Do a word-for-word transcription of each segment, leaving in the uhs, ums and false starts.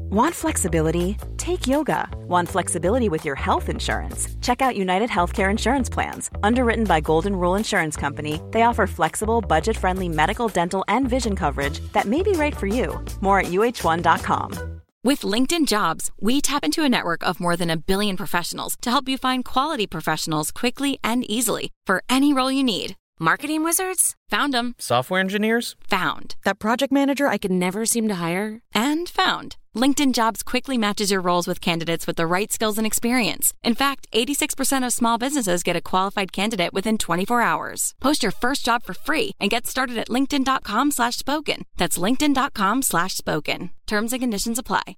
Want flexibility? Take yoga. Want flexibility with your health insurance? Check out United Healthcare Insurance Plans. Underwritten by Golden Rule Insurance Company, they offer flexible, budget-friendly medical, dental, and vision coverage that may be right for you. More at U H one dot com. With LinkedIn Jobs, we tap into a network of more than a billion professionals to help you find quality professionals quickly and easily for any role you need. Marketing wizards? Found them. Software engineers? Found. That project manager I could never seem to hire? And found. LinkedIn Jobs quickly matches your roles with candidates with the right skills and experience. In fact, eighty-six percent of small businesses get a qualified candidate within twenty-four hours. Post your first job for free and get started at linkedin.com slash spoken. That's linkedin.com slash spoken. Terms and conditions apply.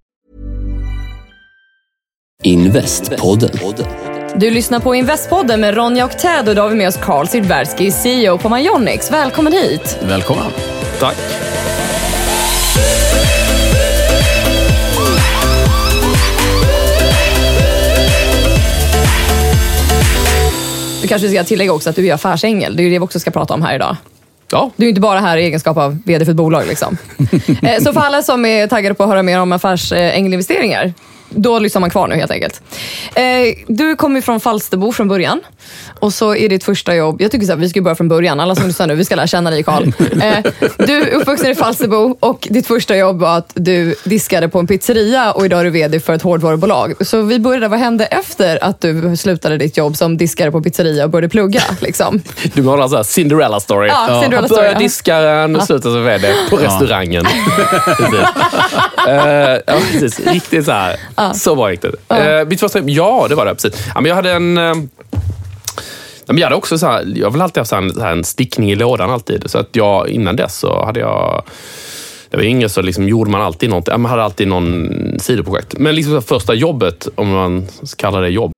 Investpodden. Du lyssnar på Investpodden med Ronja och Ted, och då har vi med oss Carl Silbersky, C E O på Myonix. Välkommen hit. Välkommen. Tack. Du kanske ska tillägga också att du är affärsängel. Det är ju det vi också ska prata om här idag. Ja. Du är inte bara här i egenskap av vd för ett bolag liksom. Så för alla som är taggade på att höra mer om affärsängelinvesteringar, då lyssnar man kvar nu helt enkelt. Du kommer ju från Falsterbo från början. Och så är ditt första jobb, jag tycker så här, vi ska börja från början. Alla som lyssnar nu, vi ska lära känna dig, Carl. Du är uppvuxen i Falsterbo och ditt första jobb var att du diskade på en pizzeria, och idag är du vd för ett hårdvarubolag. Så vi började, vad hände efter att du slutade ditt jobb som diskare på pizzeria och började plugga liksom? Du menar så här Cinderella story. Ja, ja. Cinderella story. Började diskaren och slutade som vd på restaurangen. Precis. Uh, ja, precis. Riktigt så här. Ja. Så var det riktigt. Ja. Uh, mitt första, ja, det var det. Precis. Ja, men jag hade en... Uh, men jag hade också så här, jag har väl alltid haft så här, så här en stickning i lådan alltid. Så att jag, innan dess så hade jag... Det var inget så liksom gjorde man alltid något. Man hade alltid någon sidoprojekt. Men liksom det första jobbet, om man kallar det jobb.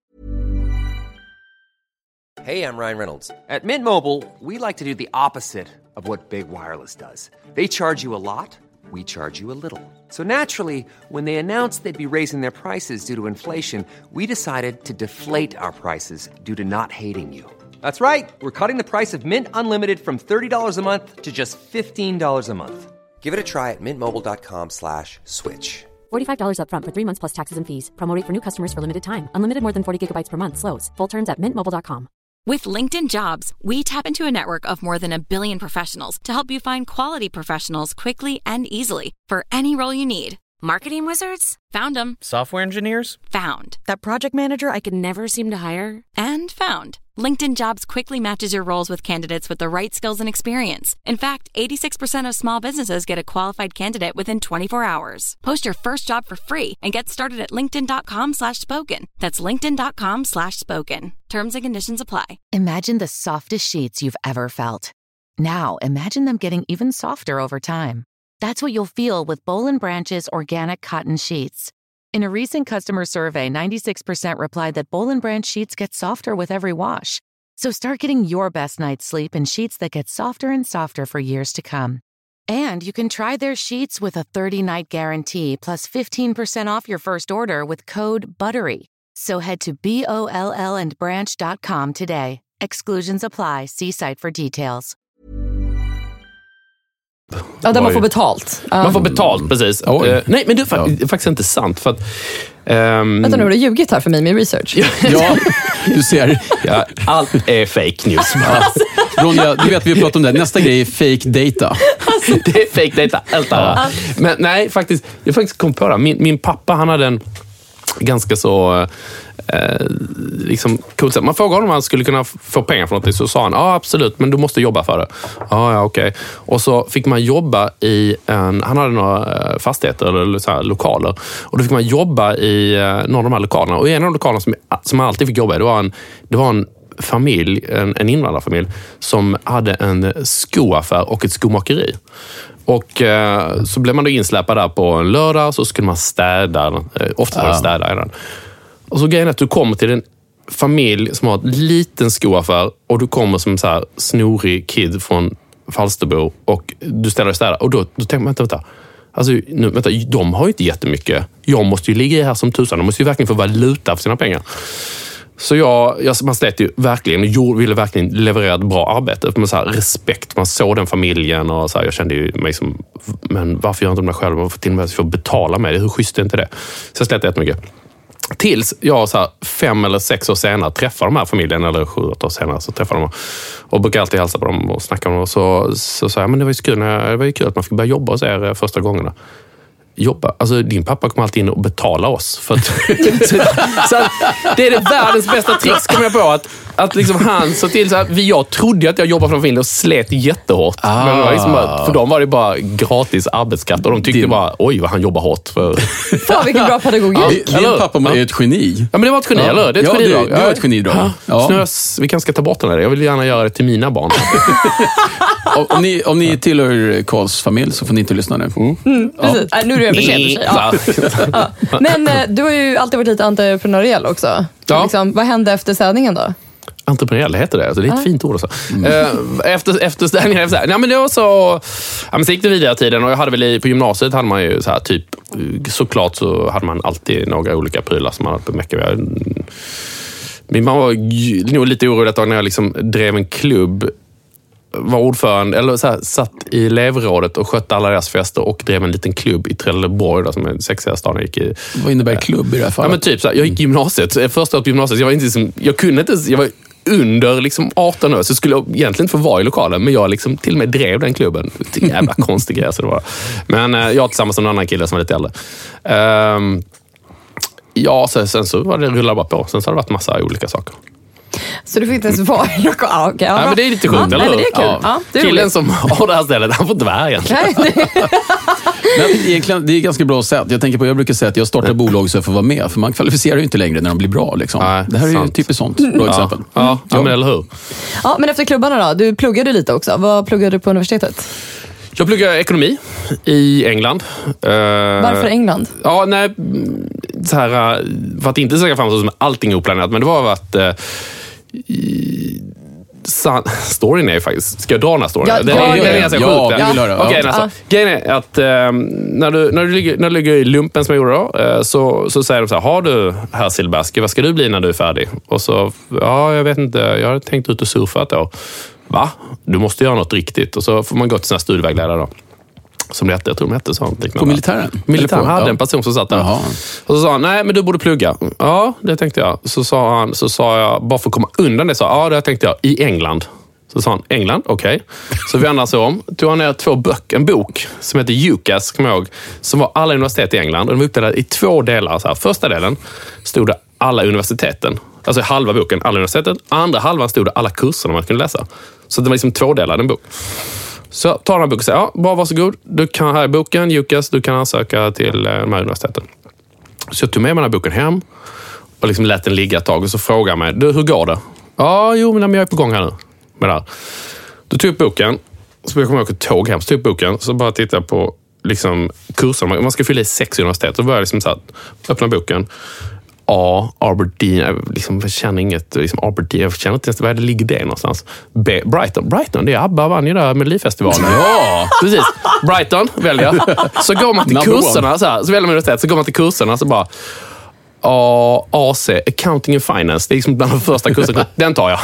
Hey, I'm Ryan Reynolds. At Mint Mobile, we like to do the opposite of what Big Wireless does. They charge you a lot, we charge you a little. So naturally, when they announced they'd be raising their prices due to inflation, we decided to deflate our prices due to not hating you. That's right. We're cutting the price of Mint Unlimited from thirty dollars a month to just fifteen dollars a month. Give it a try at mintmobile.com slash switch. forty-five dollars up front for three months plus taxes and fees. Promo rate for new customers for limited time. Unlimited more than forty gigabytes per month. Slows full terms at mint mobile dot com. With LinkedIn Jobs, we tap into a network of more than a billion professionals to help you find quality professionals quickly and easily for any role you need. Marketing wizards? Found them. Software engineers? Found. That project manager I could never seem to hire? And found. LinkedIn Jobs quickly matches your roles with candidates with the right skills and experience. In fact, eighty-six percent of small businesses get a qualified candidate within twenty-four hours. Post your first job for free and get started at linkedin.com slash spoken. That's linkedin.com slash spoken. Terms and conditions apply. Imagine the softest sheets you've ever felt. Now, imagine them getting even softer over time. That's what you'll feel with Boll and Branch's organic cotton sheets. In a recent customer survey, ninety-six percent replied that Boll and Branch sheets get softer with every wash. So start getting your best night's sleep in sheets that get softer and softer for years to come. And you can try their sheets with a thirty-night guarantee plus fifteen percent off your first order with code BUTTERY. So head to B O L L and branch dot com today. Exclusions apply. See site for details. Ja, där man får betalt. Man får betalt, precis. Uh, nej, men det är, fa- det är faktiskt inte sant. För att, um... Vänta nu, har du ljugit här för mig med research? Ja, ja du ser. Ja, allt är fake news. Ja. Ronja, du vet vi har pratat om det. Nästa grej är fake data. Det är fake data, allt ja. Men nej, faktiskt, jag faktiskt kom på det. Min, min pappa, han hade en ganska så... Eh, liksom, man frågade honom om han skulle kunna få pengar för något, så sa han, ja absolut, men du måste jobba för det. Ja, ja okej. Okay. Och så fick man jobba i en, han hade några fastigheter eller så här, lokaler, och då fick man jobba i några av de här lokalerna, och en av de lokalerna som, som man alltid fick jobba i, det var en, det var en familj, en, en invandrarfamilj som hade en skoaffär och ett skomakeri. Och eh, så blev man då insläpad där på en lördag, så skulle man städa, eh, ofta var det städa i den. Och så grejen är att du kommer till en familj som har en liten skoaffär, och du kommer som så här snorig kid från Falsterbo och du ställer och städar. Och då, då tänker man, vänta, vänta. Alltså, nu, vänta, de har ju inte jättemycket. Jag måste ju ligga i här som tusan. De måste ju verkligen få valuta för sina pengar. Så jag, jag man slet ju verkligen, jag ville verkligen leverera ett bra arbete med så här respekt. Man såg den familjen och så här, jag kände ju mig som, men varför gör jag inte de där själv? Varför till och med får betala med det? Hur schysst är inte det? Så jag slet jättemycket. Tills jag så här, fem eller sex år senare träffar de här familjen, eller sju år senare så träffar de och brukar alltid hälsa på dem och snacka med dem. Och så så sa jag, men det var ju kul, det var ju kul att man fick börja jobba hos er första gångerna. Jobba. Alltså din pappa kommer alltid in och betala oss. För att, så, så att, det är det världens bästa tricks, kommer jag på. Att, att liksom han så till så här, jag trodde att jag jobbade från familjen och slet jättehårt. Ah. Men det var liksom bara, för dem var det bara gratis arbetskraft och de tyckte din... bara, oj vad han jobbar hårt. För... Fan vilken bra pedagogik. Ja, din pappa är ett geni. Ja men det var ett geni, ja. Eller? Det är ett ja, genidrag. Det var ett genidrag. Ja. Ja. Snös, vi kanske ska ta bort den här. Jag vill gärna göra det till mina barn. om, ni, om ni tillhör Karls familj så får ni inte lyssna nu. Mm. Mm, precis. Ja. Nu är det för sent för sig. Ja. Ja. Men eh, du har ju alltid varit lite entreprenöriell också. Ja. Liksom, vad hände efter städningen då? Entreprenöriell heter det. Alltså, det är ett ah. fint ord. Alltså. Mm. Efter, efter städningen, så här, ja, men det var så... Ja, men så gick det vidare tiden och jag hade väl i, på gymnasiet hade man ju så här typ... Såklart så hade man alltid några olika prylar som man hade på mecka. Min mamma var nog lite orolig ett tag när jag liksom drev en klubb, var ordförande, eller så här, satt i elevrådet och skötte alla deras fester och drev en liten klubb i Trelleborg, där, som är sexiga staden jag gick i. Vad innebär klubb i det här fallet? Ja, men typ så här, jag gick i gymnasiet, första året på gymnasiet, jag var inte liksom, jag kunde inte, jag var under liksom arton år, så skulle jag egentligen inte få vara i lokalen, men jag liksom till och med drev den klubben. Det är en jävla konstig grej så det var. Men eh, jag tillsammans med en annan kille som var lite äldre. Um, ja, så, sen så var det rullade bara på. Sen så har det varit massa olika saker. Så du fick inte ens vara i lokal? Ah, okay, ja, ja, men det är lite sjukt, ja, eller hur? Det är kul. Ja. Ja, det är killen roligt. som har det här stället, han får inte vara här egentligen. Men egentligen, det är ganska bra sätt. Jag tänker på, jag brukar säga att jag startar bolag så jag får vara med. För man kvalificerar ju inte längre när de blir bra. Liksom. Nej, det här är sant. Ju typiskt sånt. Bra exempel. Ja, ja, ja, men eller hur? Ja, men efter klubbarna då? Du pluggade lite också. Vad pluggade du på universitetet? Jag pluggade ekonomi i England. Varför England? Ja, nej, så här, för att inte säga fram så som allting är oplanerat, men det var att i, san, storyn är faktiskt, ska jag dra den här storyn? Ja, det, ja, det, ja, det är ganska ja, sjukt. ja, vill höra. Okej, ja. alltså, grejen är att um, när, du, när, du ligger, när du ligger i lumpen som jag gjorde då, uh, så, så säger de så här, har du herr Silbersky, vad ska du bli när du är färdig? Och så, ja, jag vet inte, jag har tänkt ut och surfa ett år. Va? Du måste göra något riktigt. Och så får man gå till sina studievägledare då. Som det hette, jag tror de hette sånt. På militären? Militären hade ja. en person som satt där. Jaha. Och så sa han, nej men du borde plugga. Ja, det tänkte jag. Så sa han, så sa jag, bara för att komma undan det, så ja det tänkte jag, i England. Så sa han, England, okej. Okay. Så vi andra så om. Tog han ner två böcker, en bok som heter U C A S, kommer jag ihåg, som var alla universitet i England. Och de var uppdelade i två delar. Så här. Första delen stod det alla universiteten. Alltså halva boken, alla universiteten. Andra halvan stod det alla kurserna man kunde läsa. Så det var liksom två delar, den bok. Så jag tar den här boken och säger, ja, bara varsågod. Du kan, här är boken, U C A S, du kan ansöka till de här universiteten. Så jag tog med mig den här boken hem och liksom lät den ligga ett tag och så frågade jag mig, du, hur går det? Ja, jo, men jag är på gång här nu med det här. Då tog jag upp boken, så jag kommer ihåg ett tåg hem, så tog jag upp boken, så bara tittade jag på liksom kurserna. Man ska fylla i sex universitet, så började jag liksom så här, öppna boken. A, Aberdeen, jag liksom, känner inget, liksom Aberdeen, jag känner inte ens var det ligger det någonstans. B, Brighton, Brighton, det är ABBA vann ju där med Melodifestivalen. Ja, precis. Brighton väljer jag. Så går man till kurserna, så, här, så väljer man universitet, så går man till kurserna, så bara A, A C, Accounting and Finance, det är liksom bland de första kurserna. Den tar jag.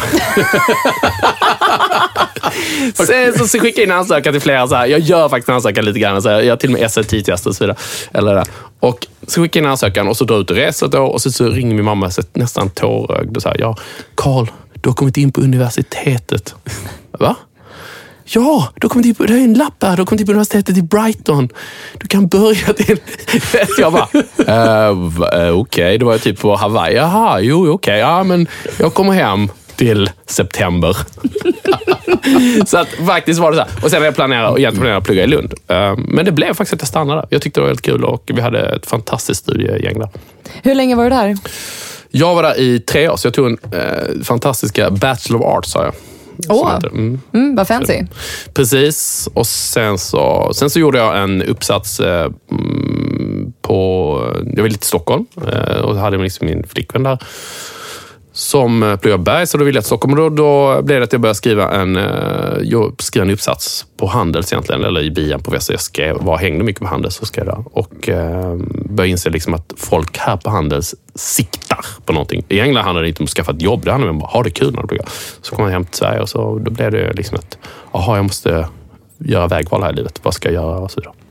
Sen så, så skickar jag in ansökan till flera så här. Jag gör faktiskt ansökan lite grann så här. Jag gör till och med S A T-test och så vidare. Eller där. Och så skickar jag in ansökan och så drar jag ut och reser då. Och så, så ringer min mamma så nästan tårögd och så här, ja, Karl, du har kommit in på universitetet. Va? Ja, du har kommit in på, det är en lapp här, du har kommit in på universitetet i Brighton. Du kan börja till... Jag bara, uh, okej, okay. Då var jag typ på Hawaii. Jaha, jo, okej, okay. Ja, men jag kommer hem till september. Så att faktiskt var det så här. Och sen jag planerade, och egentligen planerade att plugga i Lund. Uh, men det blev faktiskt att jag stannade där. Jag tyckte det var helt kul och vi hade ett fantastiskt studiegäng där. Hur länge var du där? Jag var där i tre år, så jag tog en uh, fantastiska Bachelor of Arts, sa jag. Åh, oh. mm. mm, vad fancy. Precis, och sen så, sen så gjorde jag en uppsats eh, på, jag var lite i Stockholm eh, och hade liksom min flickvän där som pluggade Berg, så då ville jag till Stockholm och då, då blev det att jag började skriva en, eh, jag skrev en uppsats på Handels egentligen, eller i bian på Väster. Jag skrev, var, hängde mycket på Handels och skrev där och eh, började inse liksom att folk här på Handels siktar karriär på någonting. I England handlade det inte om att skaffa ett jobb. Det handlade om att ha det kul när det pluggar. Så kom jag hem till Sverige och så, då blev det liksom ett, jaha, jag måste göra vägval här i livet. Vad ska jag göra? Och så vidare.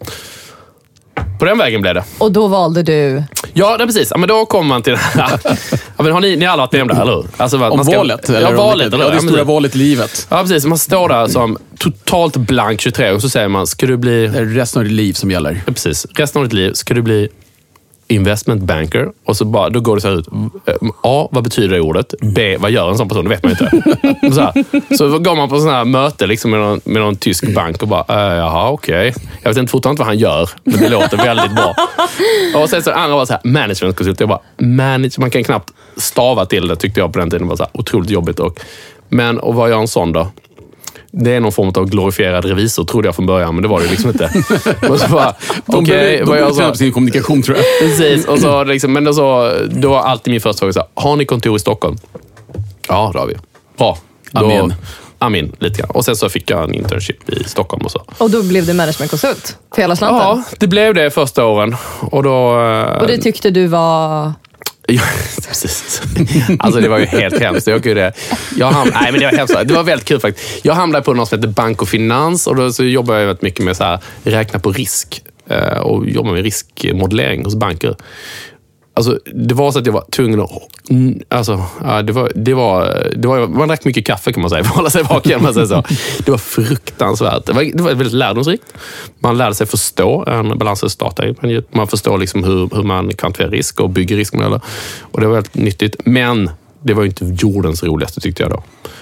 På den vägen blev det. Och då valde du? Ja, det är precis. Ja, men då kommer man till det här. Ja, men har ni, ni alla varit med om det, eller hur? Alltså, om man ska, valet? Eller ja, valet. Eller, ja, det stora valet i livet. Ja, precis. Man står där som totalt blank tjugotre och så säger man, ska du bli... Det är resten av ditt liv som gäller. Ja, precis. Resten av ditt liv ska du bli investment banker. Och så, bara, då går det så här ut. A, vad betyder det ordet? B, vad gör en sån person? Det vet man inte. Så, här. Så går man på sån här möte liksom med, någon, med någon tysk bank och bara, äh, jaha, okej. Okay. Jag vet inte fortfarande inte vad han gör, men det låter väldigt bra. Och sen så andra var så här, managementkonsult. Jag bara, manage, man kan knappt stava till det, tyckte jag på den tiden. Det var så här otroligt jobbigt. Och, men, och vad gör en sån då? Det är någon form av glorifierad revisor, trodde jag från början, men det var det liksom inte. Och så bara, de okay, de jag så, sin kommunikation, tror jag. Precis, och så liksom, men då, så, då var alltid min första fråga så här, har ni kontor i Stockholm? Ja, det har vi. Bra. Då, amen. Amen, lite grann. Och sen så fick jag en internship i Stockholm och så. Och då blev du managementkonsult för hela slanten? Ja, det blev det första åren. Och, då, och det tyckte du var... Ja, precis. Alltså det var ju helt hemskt. Jag det. Jag ham- Nej, men det var hemskt. Det var väldigt kul faktiskt. Jag hamnade på något som heter bank och finans och då så jobbade jag väldigt mycket med så här, räkna på risk och jobba med riskmodellering hos banker. Alltså det var så att jag var tvungen att alltså ja, det var det var det var man drack mycket kaffe kan man säga för att hålla sig vaken, man säger så. Det var fruktansvärt. Det var det var väldigt lärdomsrikt. Man lärde sig förstå en balansdata. Man förstår liksom hur hur man kvantifierar risk och bygger riskmodeller. Och det var väldigt nyttigt, men det var ju inte jordens roligaste tyckte jag då.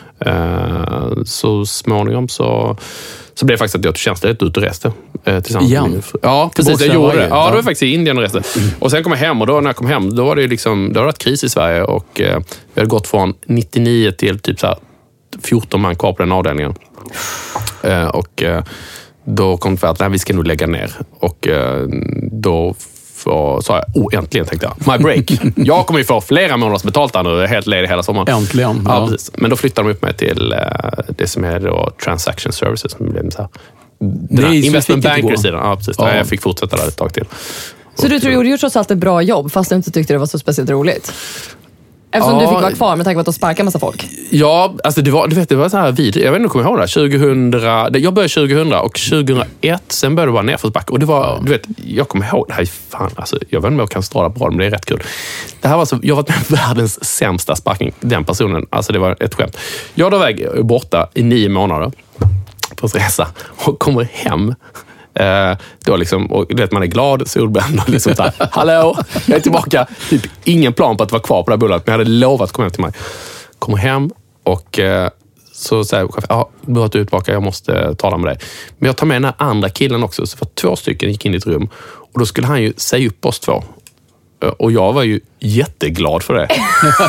Uh, så småningom så så blev det faktiskt att jag tjänstledigt ut och reste. Eh, tillsammans Igen? med ja, precis. Jag gjorde det. Ja, det var faktiskt i Indien och reste. Och sen kom jag hem och då när jag kom hem, då var det liksom, då var det ett kris i Sverige och eh, vi hade gått från nittionio till typ så här fjorton man kvar på den avdelningen. Eh, och eh, då kom det för att nej, vi ska nog lägga ner. Och eh, då så sa jag, oh, äntligen tänkte jag. My break. Jag kommer ju få flera månaders betalt där nu, helt ledig hela sommaren. Äntligen. Ja, ja, precis. Men då flyttade de upp mig till uh, det som är då transaction services. Som blev så här. Den här investment banker-sidan. Ja, precis. Ja. Jag fick fortsätta där ett tag till. Så och, du tror du gjorde trots allt ett bra jobb, fast du inte tyckte det var så speciellt roligt? Eftersom ja, du fick vara kvar med tanke på att de sparkade massa folk. Ja, alltså det var, du vet, det var så här vid. Jag vet inte om jag kommer ihåg det. tjugohundra, jag började tjugohundra och tjugohundraett sen började det vara nerförsbacke. Och det var, du vet, jag kommer ihåg det här. Fan, alltså, jag vet inte om jag kan stråla bra, men det är rätt kul. Det här var så, jag var med världens sämsta sparkning. Den personen, alltså det var ett skämt. Jag var väg borta i nio månader på resa och kommer hem. Eh, då liksom, och du vet, man är glad, solbränd och liksom såhär, hallå, jag är tillbaka. Typ ingen plan på att vara kvar på det här bolaget, men jag hade lovat att komma hem till mig. Kommer hem och eh, så säger chefen, ja, du har tillbaka, jag måste tala med dig. Men jag tar med den här andra killen också, så för två stycken gick in i ett rum och då skulle han ju säga upp oss två. Och jag var ju jätteglad för det.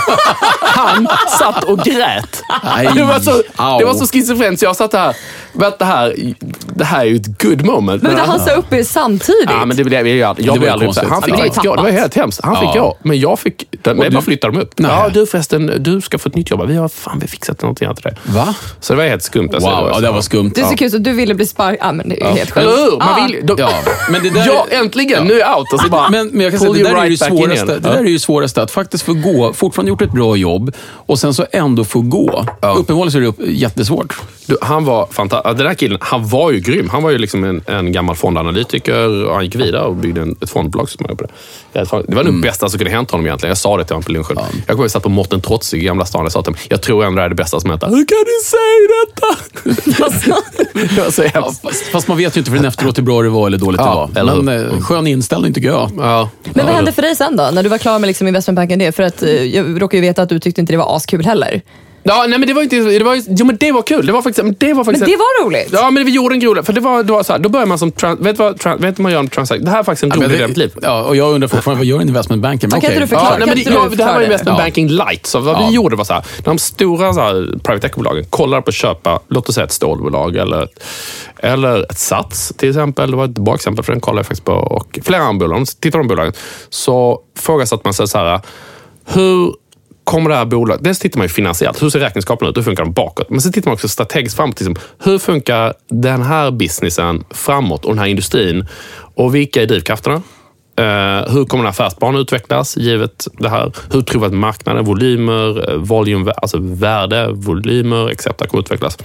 Han satt och grät. Aj, det var så, det var så schizofrent så jag satt här. Det här, det här är ju ett good moment. Men det han sa upp er samtidigt. Ja, men det blev jag, jag det blev aldrig upp. Han fick det gå. Det var helt hemskt. Han fick ja. gå, men jag fick men bara flyttade dem upp. Nej. Ja, du förresten, du ska få ett nytt jobb. Vi har fan vi fixat någonting till det. Va? Så det var helt skumt. Wow, det var, ja, det var skumt. Det är så kul så du ville bli spark. Ja, men det är ju ja. helt sjukt. Eller hur? Man vill, då, ja. Men det där ja, äntligen. Ja. Nu är jag out. Och så bara, men, men jag kan säga det där right är ju svåraste. Det där är ju svåraste att faktiskt få gå, fortfarande gjort ett bra jobb och sen så ändå få gå. Ja. Uppenbarligen så är det upp, jättesvårt. Du, han var fantastisk. Den där killen, han var ju grym. Han var ju liksom en, en gammal fondanalytiker och han gick vidare och byggde en, ett fondbolag som jag på det. Det var nog mm. bästa som kunde hänt honom egentligen. Jag sa det till honom på lunchen. Ja. Jag kommer att satt på Mårten Trotzig i Gamla stan. Jag sa till honom, jag tror ändå det är det bästa som hänt. Hur kan du säga detta? så ja, fast, fast man vet ju inte för den efteråt hur bra det var eller dåligt ja, det var. Men mm. skön inställning tycker jag. Ja. Men vad hände för dig sen då? När du var klar med liksom investmentbanken det? För att jag råkar ju veta att du tyckte inte det var askul heller. Ja, nej men det var inte det var jo men det var kul. Det var faktiskt det var faktiskt Men det var roligt. Ja, men vi gjorde en grej för det var det var så här, då börjar man som trans, vet vad trans, vet man gör en transaction. Det här är faktiskt en rolig del av liv. Ja, och jag undrar fortfarande vad gör investmentbanken? Men okej. Kan du förklara? Ja, nej, men det, ja, det här var investment banking light. Så vad ja. vi gjorde var så här, de stora så här, private equity-bolagen kollar på att köpa, låt oss säga ett stålbolag eller ett, eller ett Sats till exempel. Det var ett bra exempel för den kollade jag faktiskt på och flera andra bolag. Tittar de bolagen så frågas att man säger så här, hur kommer det här bolaget, dels tittar man ju finansiellt, hur ser räkenskapen ut, hur funkar de bakåt, men så tittar man också strategiskt framåt, liksom, hur funkar den här businessen framåt och den här industrin och vilka är drivkrafterna? Uh, hur kommer en affärsplan utvecklas givet det här? Hur tror vi att marknaden, volymer, volym, alltså värde, volymer, et cetera kommer utvecklas?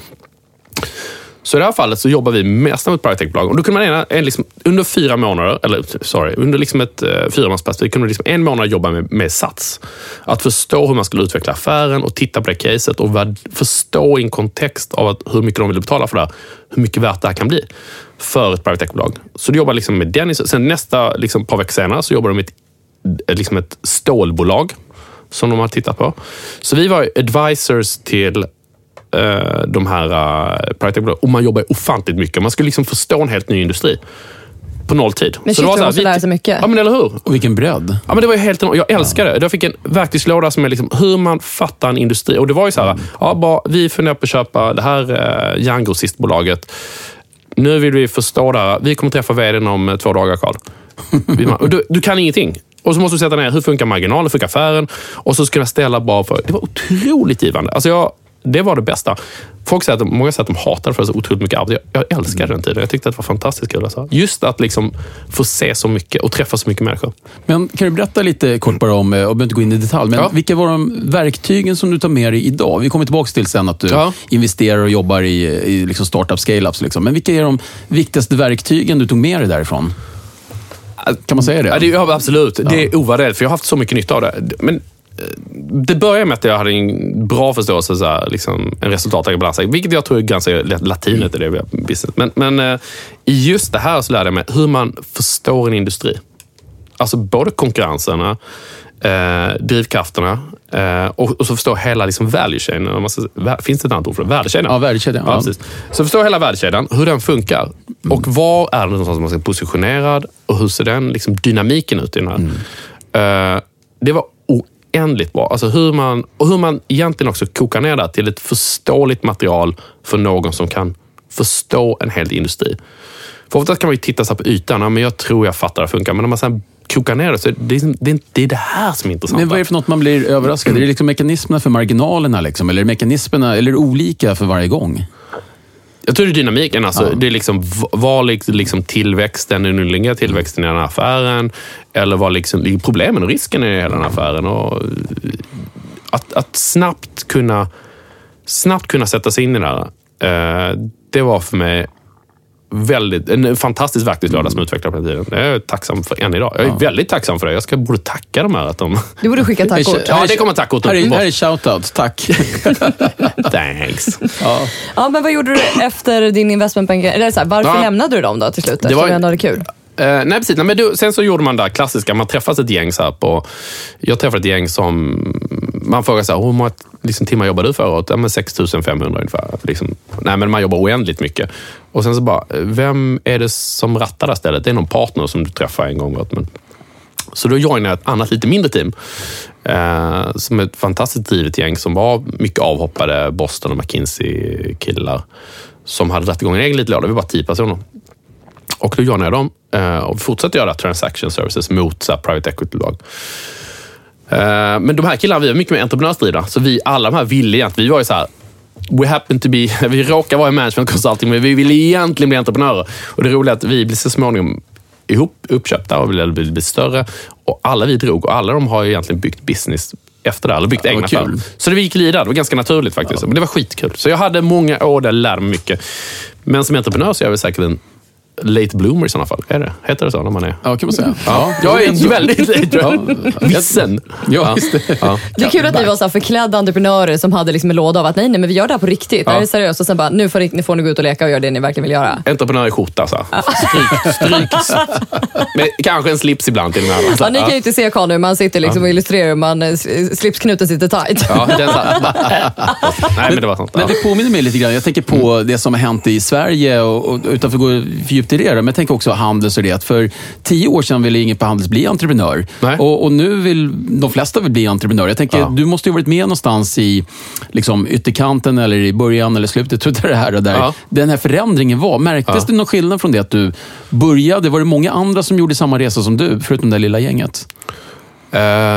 Så i det här fallet så jobbar vi mest med ett private tech-bolag. Och då kunde man ena, en liksom, under fyra månader, eller sorry, under liksom ett uh, fyra månadsperspektiv kunde man liksom en månad jobba med, med sats. Att förstå hur man skulle utveckla affären och titta på det caset och vad, förstå i en kontext av att hur mycket de vill betala för det här, hur mycket värt det här kan bli för ett private tech-bolag. Så du jobbar liksom med den. Sen nästa liksom, par veckor senare så jobbar de med ett, liksom ett stålbolag som de har tittat på. Så vi var advisors till uh, de här uh, private tech-bolagen och man jobbar ofantligt mycket. Man skulle liksom förstå en helt ny industri på nolltid. Men så shit, det var så här, måste vi, lära sig mycket. Ja, men eller hur? Och vilken bredd. Ja, men det var ju helt enormt. Jag älskar det. Jag fick en verktygslåda som är liksom hur man fattar en industri. Och det var ju så här, mm. ja, bara, vi funderar på att köpa det här uh, järngrossistbolaget. Nu vill vi förstå det här. Vi kommer träffa vdn om två dagar, Carl. Och du, du kan ingenting. Och så måste du sätta ner hur funkar marginalen, hur funkar affären. Och så ska jag ställa bara för... Det var otroligt givande. Alltså jag, det var det bästa. Folk säger att de, många säger att de hatar för så otroligt mycket arbete. Jag, jag älskar den tiden. Jag tyckte att det var fantastiskt kul. Alltså. Just att liksom få se så mycket och träffa så mycket människor. Men kan du berätta lite kort bara om, och behöver inte gå in i detalj, men ja. vilka var de verktygen som du tar med dig idag? Vi kommer tillbaka till sen att du ja. investerar och jobbar i, i liksom startup scale-ups. Liksom. Men vilka är de viktigaste verktygen du tog med dig därifrån? Kan man säga det? Ja, det ja, absolut. Ja. Det är ovärderligt, för jag har haft så mycket nytta av det. Men det började med att jag hade en bra förståelse, så här, liksom, en resultatbalans, vilket jag tror är ganska latinet i det business. Men, men i just det här så lärde jag mig hur man förstår en industri. Alltså både konkurrenserna, eh, drivkrafterna eh, och, och så förstå hela liksom, value chain. Finns det ett annat ord för det? Värdekedjan. Ja, värdekedjan. Ja, precis. Så förstå hela värdekedjan, hur den funkar. Mm. Och var är den någonstans som man ska positionerad och hur ser den liksom, dynamiken ut i den här. Mm. Eh, det var oändligt bra. Alltså hur man, och hur man egentligen också kokar ner det till ett förståeligt material för någon som kan förstå en hel industri. För ofta kan man ju titta så på ytan, men jag tror jag fattar att det funkar. Men när man sen kokar ner det så det är det, det, är det här som är intressant. Men vad är det för något man blir överraskad? Är det liksom mekanismerna för marginalerna liksom? Eller mekanismerna, eller olika för varje gång? Jag tror det är dynamiken. Alltså, ja. Det är liksom, var liksom tillväxten, den underliggande tillväxten i den här affären, eller var liksom problemen och risken i hela den här affären. Och att, att snabbt kunna snabbt kunna sätta sig in i det här, eh, det var för mig väldigt, en fantastisk verktygslåda mm. som utvecklade på den tiden. Jag är tacksam för än idag. Jag är ja. väldigt tacksam för det. Jag ska borde tacka dem här att de... Du borde skicka tackkort. Ja, det kommer tackkort. Här är, här är shoutout. Tack. Thanks. Ja. ja, men vad gjorde du efter din investmentbank? Eller så här, varför ja. lämnade du dem då till slut? Det var ändå kul. Uh, nej, precis. Nej, men du, sen så gjorde man det klassiska. Man träffas ett gäng så här på... Jag träffade ett gäng som... Man frågar så här, hur många liksom, timmar jobbar du för året? Ja, men sex tusen femhundra ungefär. Liksom. Nej, men man jobbar oändligt mycket. Och sen så bara, vem är det som rattar det stället? Det är någon partner som du träffar en gång. Men... Så då joinade jag ett annat lite mindre team. Uh, som ett fantastiskt drivet gäng som var mycket avhoppade Boston och McKinsey-killar. Som hade dragit igång en egen liten låda. Vi var tio personer. Och då joinade jag dem och fortsatte göra transaction services mot så här, private equity-lag. Men de här killarna, vi var mycket mer entreprenörsdrivna. Så vi, alla de här ville egentligen, vi var ju så här, we happen to be, vi råkar vara i management consulting, men vi ville egentligen bli entreprenörer. Och det roliga är att vi blev så småningom ihop, uppköpta och ville bli, bli större. Och alla vi drog, och alla de har ju egentligen byggt business efter det, eller byggt ja, egna fall. Så det gick lida, det var ganska naturligt faktiskt. Ja. Men det var skitkul. Så jag hade många år där, lärde mig mycket. Men som entreprenör så är jag väl säkert en late bloomer i sådana fall. Är det? Heter det så när man är? Ja, kan man säga. Ja. Jag är väldigt late. Vissen. Ja. Ja. Det är kul att ni var så här förklädda entreprenörer som hade liksom en låda av att nej, nej, men vi gör det här på riktigt. Ja. Det är seriöst. Och sen bara, nu får ni, ni får ni gå ut och leka och göra det ni verkligen vill göra. Entreprenör i skjorta, så. Stryk, stryk. Men kanske en slips ibland till den här. Ja, ni kan ju inte se Carl nu. Man sitter liksom och illustrerar. Man, slipsknuten sitter tight. Ja, den så. Nej, men det var sånt. Ja. Men det påminner mig lite grann. Jag tänker på mm. det som har hänt i Sverige och, och utanför gå för djupt i det. Men jag tänker också Handels och det. Att för tio år sedan ville ingen på Handels bli entreprenör. Och, och nu vill de flesta vill bli entreprenör. Jag tänker, ja. du måste ju varit med någonstans i liksom, ytterkanten eller i början eller slutet. Tror jag det här och där. Ja. Den här förändringen var. Märktes ja. det någon skillnad från det att du började? Var det många andra som gjorde samma resa som du? Förutom det lilla gänget? Uh,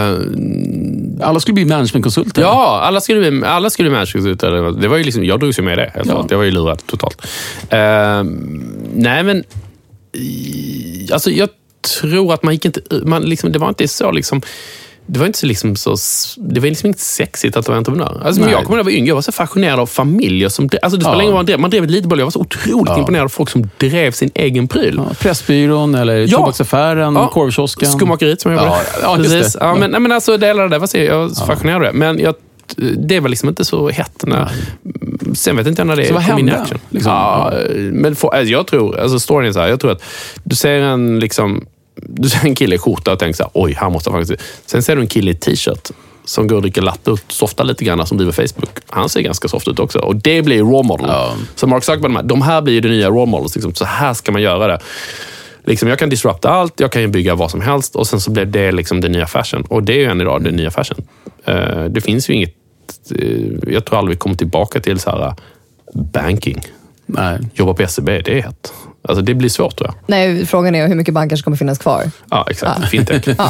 alla skulle bli managementkonsulter. Ja, alla skulle bli, alla skulle bli managementkonsulter. Det var ju liksom, jag drog sig med det. Ja. Jag var ju lurad totalt. Uh, nej, men alltså jag tror att man gick inte... Man liksom, det var inte så liksom... Det var inte så liksom så... Det var liksom inte sexigt att vara entreprenör. Alltså, men jag kommer ihåg när jag var yngre, jag var så fascinerad av familjer som... Alltså det spelar ingen roll man drev. Man drev ett litet bolag. Jag var så otroligt ja. imponerad av folk som drev sin egen pryl. Ja, Pressbyrån eller ja. tobaksaffären, ja. korvkiosken. Skomakeriet som jag jobbade. Ja, ja, just Precis. det. Ja, men, nej, men alltså, det hela det var så, jag var så ja. fascinerad av det. Men jag, det var liksom inte så hett när... Sen vet inte jag när det så kom in i action. Liksom. Ja, men för, alltså, jag tror... Alltså storyn är så här, jag tror att du ser en liksom... Du ser en kille i skjorta och tänker så här, oj, här måste jag faktiskt... Sen ser du en kille i t-shirt som går och dricker latte och softar lite grann som driver Facebook. Han ser ganska soft ut också. Och det blir raw model. Ja. Så Mark Zuckerberg, de här, de här blir ju det nya raw models. Liksom. Så här ska man göra det. Liksom, jag kan disrupta allt, jag kan ju bygga vad som helst och sen så blir det liksom det nya fashion. Och det är ju än idag det nya fashion. Uh, det finns ju inget... Uh, jag tror aldrig vi kommer tillbaka till så här uh, banking. Nej. Jobba på S E B, det är hett. Alltså det blir svårt tror jag. Nej, frågan är hur mycket banker som kommer finnas kvar. Ja, exakt. Ja. Fintech. Ja.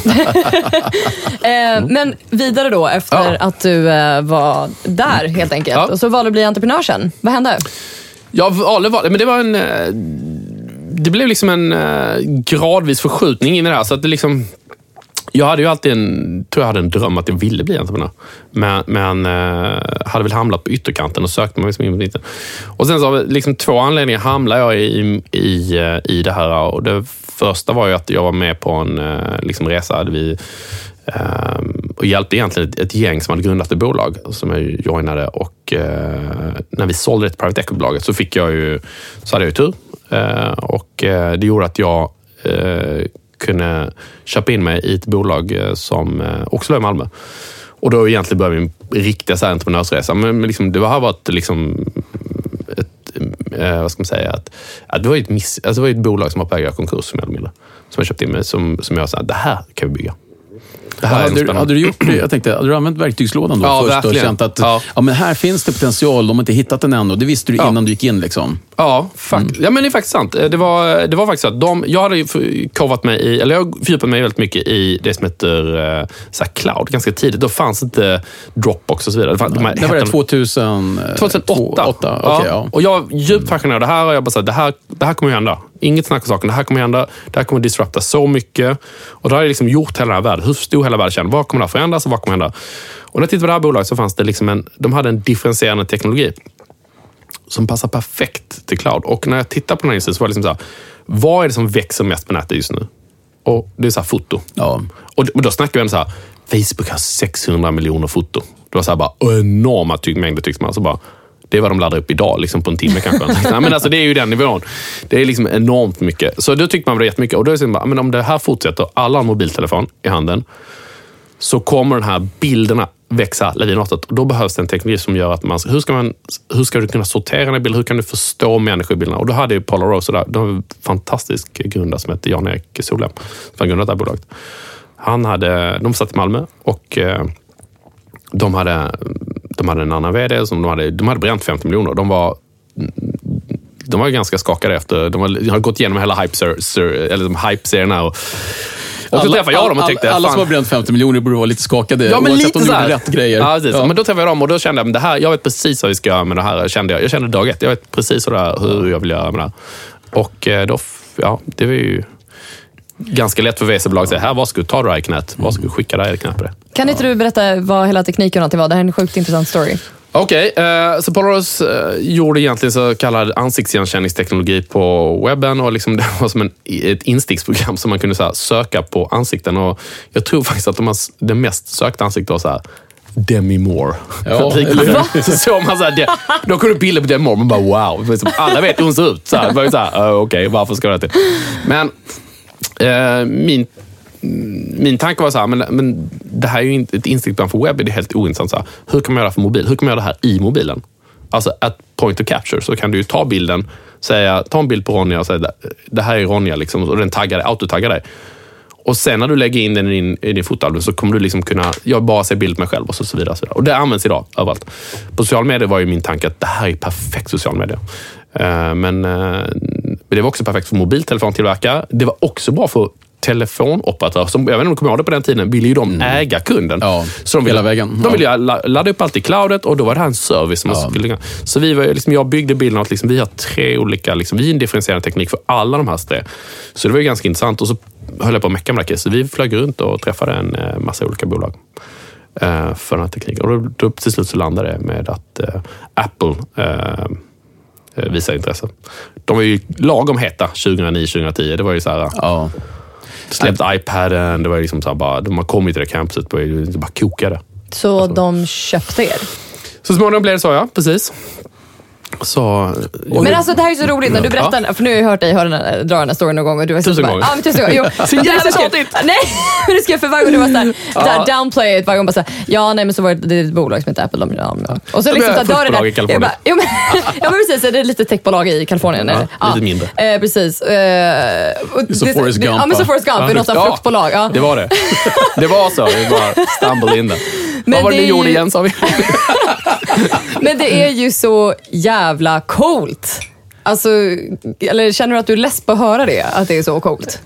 eh, men vidare då, efter ja. att du eh, var där helt enkelt. Ja. Och så valde du bli entreprenör sen. Vad hände? Ja, valde, valde, men det var en... Det blev liksom en gradvis förskjutning in i det här. Så att det liksom... Jag hade ju alltid en, tror jag hade en dröm att jag ville bli entreprenör. Men, men eh, hade väl hamnat på ytterkanten och sökte mig liksom in på mitten. Och sen så har vi liksom två anledningar hamnade jag i, i, i det här. Och det första var ju att jag var med på en eh, liksom resa. Vi, eh, och hjälpte egentligen ett, ett gäng som hade grundat ett bolag som jag joinade. Och eh, när vi sålde det till private equity-bolaget så fick jag ju, så hade jag ju tur. Eh, och eh, det gjorde att jag... Eh, kunde köpa in mig i ett bolag som också var i Malmö. Och då egentligen började min riktiga så här entreprenörsresa. Men liksom, det har varit liksom ett, eh, vad ska man säga, att, att det var ett miss, alltså det var ett bolag som var på väg att konkurs med som jag köpte in mig, som, som jag sa, det här kan vi bygga. Det här hade, du, hade du gjort det? Jag tänkte, hade du använt verktygslådan då ja, först verkligen. och känt att ja. ja, men här finns det potential, de har inte hittat den än och det visste du ja. innan du gick in liksom? Ja, fakt- mm. ja, men det är faktiskt sant. Det var, det var faktiskt så att de, jag hade ju kovat mig i, eller jag har fördjupat mig väldigt mycket i det som heter uh, så här cloud ganska tidigt. Då fanns inte Dropbox och så vidare. Det, fann, de här, det var det tjugohundraåtta? tjugohundraåtta Ja. Okay, ja. Och jag var djupt fascinerad av det här och jag bara sa, det här, det här kommer ju hända. Inget snack om saken. Det här kommer hända. Det här kommer disrupta så mycket. Och då har jag liksom gjort hela den här världen. Hur stor hela världen känner? Vad kommer det här förändras och vad kommer hända? Och när jag tittade på det här bolaget så fanns det liksom en, de hade en differentierande teknologi som passar perfekt till cloud. Och när jag tittar på den här insidan så var det liksom så här, vad är det som växer mest på nätet just nu? Och det är så här foto. Ja. Och, och då snackar vi om så här, Facebook har sexhundra miljoner foto. Det var så här bara enorma tyck, mängder tycks man. Så bara, det är vad de laddar upp idag, liksom på en timme kanske. Nej, men alltså det är ju den nivån. Det är liksom enormt mycket. Så då tyckte man det jättemycket. Och då är det så bara, men om det här fortsätter, alla har en mobiltelefon i handen, så kommer den här bilderna växa lavinartat. Och då behövs det en teknik som gör att man, hur ska man, hur ska du kunna sortera den i bilden? Hur kan du förstå människor i bilderna? Och då hade ju Polar Rose där, de har en fantastisk grundare som heter Jan-Erik Solhem, som har grundat det här bolaget. Han hade, de satt i Malmö och eh, de hade de hade en annan vd som de hade, de hade bränt femtio miljoner. De var de var ganska skakade efter, de hade gått igenom hela hype-serien eller hype-serien här och Och så träffade jag dem och tyckte... Alla, alla som har bränt femtio miljoner borde vara lite skakade. Ja, men lite de så här. Rätt grejer. Ja, precis. Ja. Men då träffade jag dem och då kände jag, men det här, jag vet precis vad vi ska göra med det här. Kände jag. jag kände dag ett. Jag vet precis hur, det här, hur jag vill göra med det här. Och då, ja, det var ju ganska lätt för V C-bolag att säga, här, varsågod, ta det här i knät. Varsågod, skicka det här i knät på det. Kan inte du berätta vad hela tekniken alltid var? Det här är en sjukt intressant story. Okej, okay, uh, så Polaros uh, gjorde egentligen så kallad ansiktsigenkänningsteknologi på webben och liksom, det var som en, ett insticksprogram som man kunde så här, söka på ansikten och jag tror faktiskt att de har, det mest sökta ansiktet var så här Demi Moore. Ja, så såg man så här, det, då kunde du bilda på Demi Moore och man bara wow, alla vet hur hon ser ut. Så här, bara så här, uh, okej, okay, varför ska jag det till? Men uh, min Min tanke var så här, men, men det här är ju inte ett insticksprogram för webb, det är helt ointressant. Så här, hur kan man göra det för mobil? Hur kan man göra det här i mobilen? Alltså at point of capture så kan du ju ta bilden, säga, ta en bild på Ronja och säga det här är Ronja liksom, och den taggar dig, autotaggar dig. Och sen när du lägger in den i din, i din fotoalbum så kommer du liksom kunna, jag bara se bild på mig själv och så, så vidare. Och, så vidare. Och det används idag överallt. På social media var ju min tanke att det här är perfekt social media. Uh, men, uh, men det var också perfekt för mobiltelefontillverkare. Det var också bra för telefonoperatör, som, jag vet inte om du kommer ihåg det på den tiden, ville ju de mm. äga kunden. Ja, så de ville, vägen. De ville ju ladda upp allt i cloudet och då var det här en service som ja. skulle, så vi var liksom, jag byggde bilden att liksom, vi har tre olika, liksom, vi är en differentierande teknik för alla de här tre. Så det var ju ganska intressant och så höll jag på att mecka med det. Så vi flög runt och träffade en massa olika bolag uh, för den här tekniken. Och då, då till slut så landade det med att uh, Apple uh, visar intresse. De var ju lagom heta tjugohundranio tjugohundratio. Det var ju så här... Ja. Släppt iPaden, det var liksom så här bara, de har kommit till det campuset och det bara kokade. Så alltså. De köpte er? Så småningom blev det så, ja, precis. Så, men alltså det här är så roligt när du berättar, ja. För nu har jag hört dig höra den, dra den här storyn någon gång och du var så tusen bara, gånger. ja men tusen gånger. Jo, så jävla tjatigt. Nej, men det ska jag för varje gång du var såhär, ja. downplay it varje gång bara såhär, ja nej men så var det, det är ett bolag som heter Apple. De, ja, ja. Och så liksom tar dörren där. Jag bara, jo, men, ja men precis, det är lite techbolag i Kalifornien. Ja, eller? Ja, lite mindre. Eh, precis. Eh, och så det, Forrest Gump. Ja men så Forrest Gump, ja, något ja, fruktbolag. Ja. Det var det. Det var så, vi bara stumble in där. Men vad var det ni gjorde ju... igen, sa vi? Men det är ju så jävla coolt. Alltså, eller känner du att du är less på att höra det? Att det är så coolt?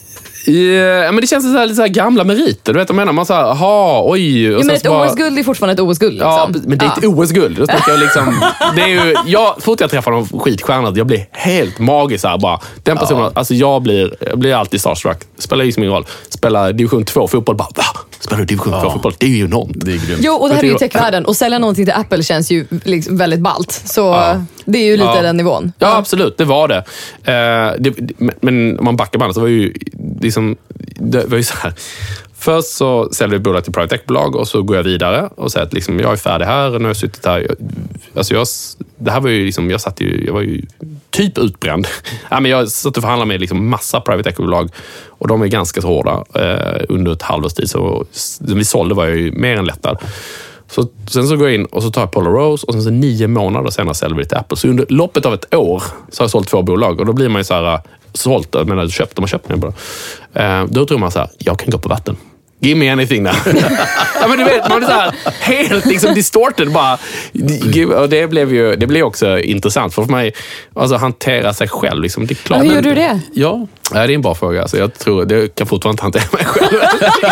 Ja, men det känns så här, lite så här gamla meriter. Du vet, jag menar, man säger, ha, oj. Och ja, men ett bara... O S-guld är fortfarande ett O S-guld. Liksom. Ja, men det är ett ja. O S-guld. Då jag liksom, det är ju, jag, fort jag träffar någon skitstjärna, jag blir helt magisk. Här, bara. Den personen, ja. alltså jag blir, jag blir alltid starstruck. Spelar liksom ingen roll. Spelar division två fotboll, bara, va? Spelar du division två ja. fotboll? Det är ju enormt. Det är grymt. Jo, och det här är ju techvärlden. Och sälja någonting till Apple känns ju liksom väldigt ballt. Så ja. det är ju lite ja. den nivån. Ja, ja, absolut. Det var det. Uh, det men om man backar bandet så var ju liksom, det var ju så här. Först så säljer vi bolag till private tech-bolag och så går jag vidare och säger att liksom, jag är färdig här och nu har jag suttit här. Jag, alltså jag, det här var ju liksom, jag satt ju, jag var ju typ utbränd. Ja, men jag satt och förhandlade med liksom massa private tech-bolag och de är ganska så hårda eh, under ett halvårs tid. Så vi sålde var jag ju mer än lättad. Så, sen så går jag in och så tar jag Polar Rose och sen så nio månader senare säljer vi till Apple. Så under loppet av ett år så har jag sålt två bolag och då blir man ju så här sålt, jag menar köpt, de har köpt mig bara. Eh, då tror man så här, jag kan gå på vatten. Give me anything now. Ja, men du vet, man är så här helt liksom distorted bara. Och det blev ju det blev också intressant för mig alltså hantera sig själv liksom. Det är klart. Ja, hur gjorde du det? Ja, det är en bra fråga. Alltså, jag tror det kan fortfarande hantera mig själv.